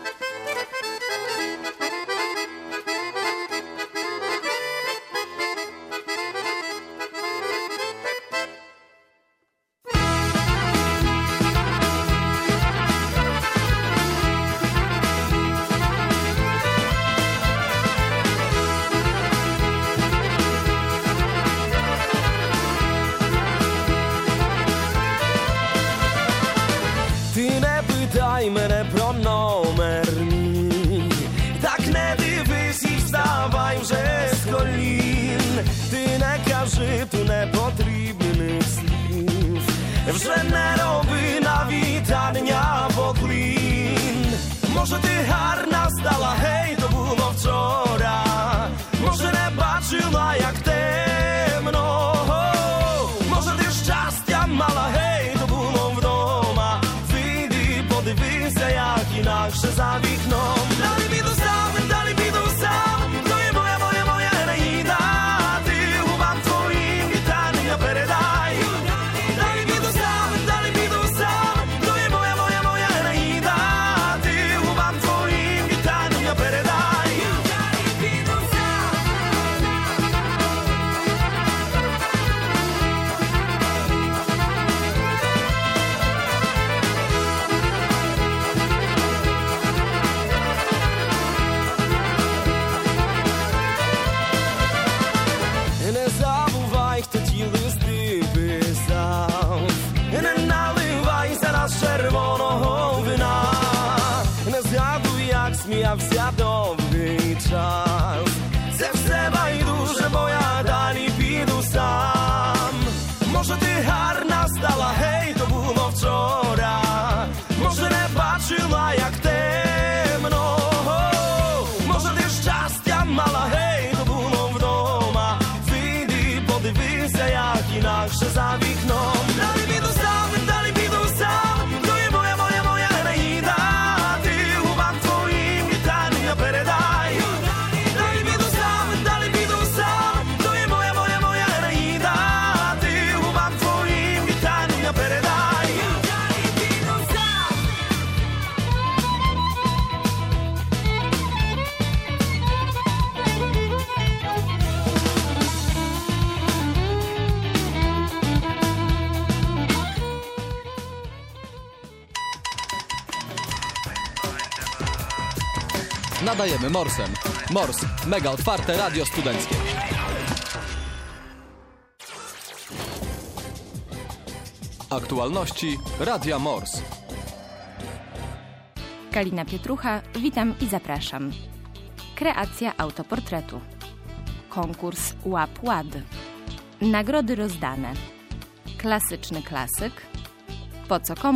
Menè pronomerni, tak ne dивись і вставай вже з колін. Ти не кажи ту непотрібних слів, вже не роби на вітання поклін. Може ти гарна стала, гей, то було вчора. jak inaksze zawikną. Dali mi to sam, dali mi to sam, to je moja, moja, moja Eneida. Ty łubam twoim gitarnym ja передай. Dali mi to sam, dali mi to sam, to je moja, moja, moja Eneida. Ty łubam twoim gitarnym ja передай. Dali mi to sam. Не забувай, хто ті листи писав, не наливайся раз червоного вина, не згадуй, як сміявся довгий час. Це все байдуже, бо я далі піду сам. Може ти гарна стала, гей, то було вчора. Може не бачила, як темно. Може ти щастя мала, гей, то було вдома. Подивися, як інакше за вікном. Далі піду сам, далі піду сам, то є моя, моя, моя Енеїда. Ти губам твоїм гітарним я передай. Далі піду сам, далі піду сам, то є моя, моя, моя Енеїда. Ти губам твоїм гітарним я передай. Далі піду сам. Nadajemy Morsem. Mors. Mega otwarte radio studenckie. Aktualności Radia Mors. Kalina Pietrucha, witam i zapraszam. Kreacja autoportretu. Konkurs Łap Ład. Nagrody rozdane. Klasyczny klasyk. Po co komu?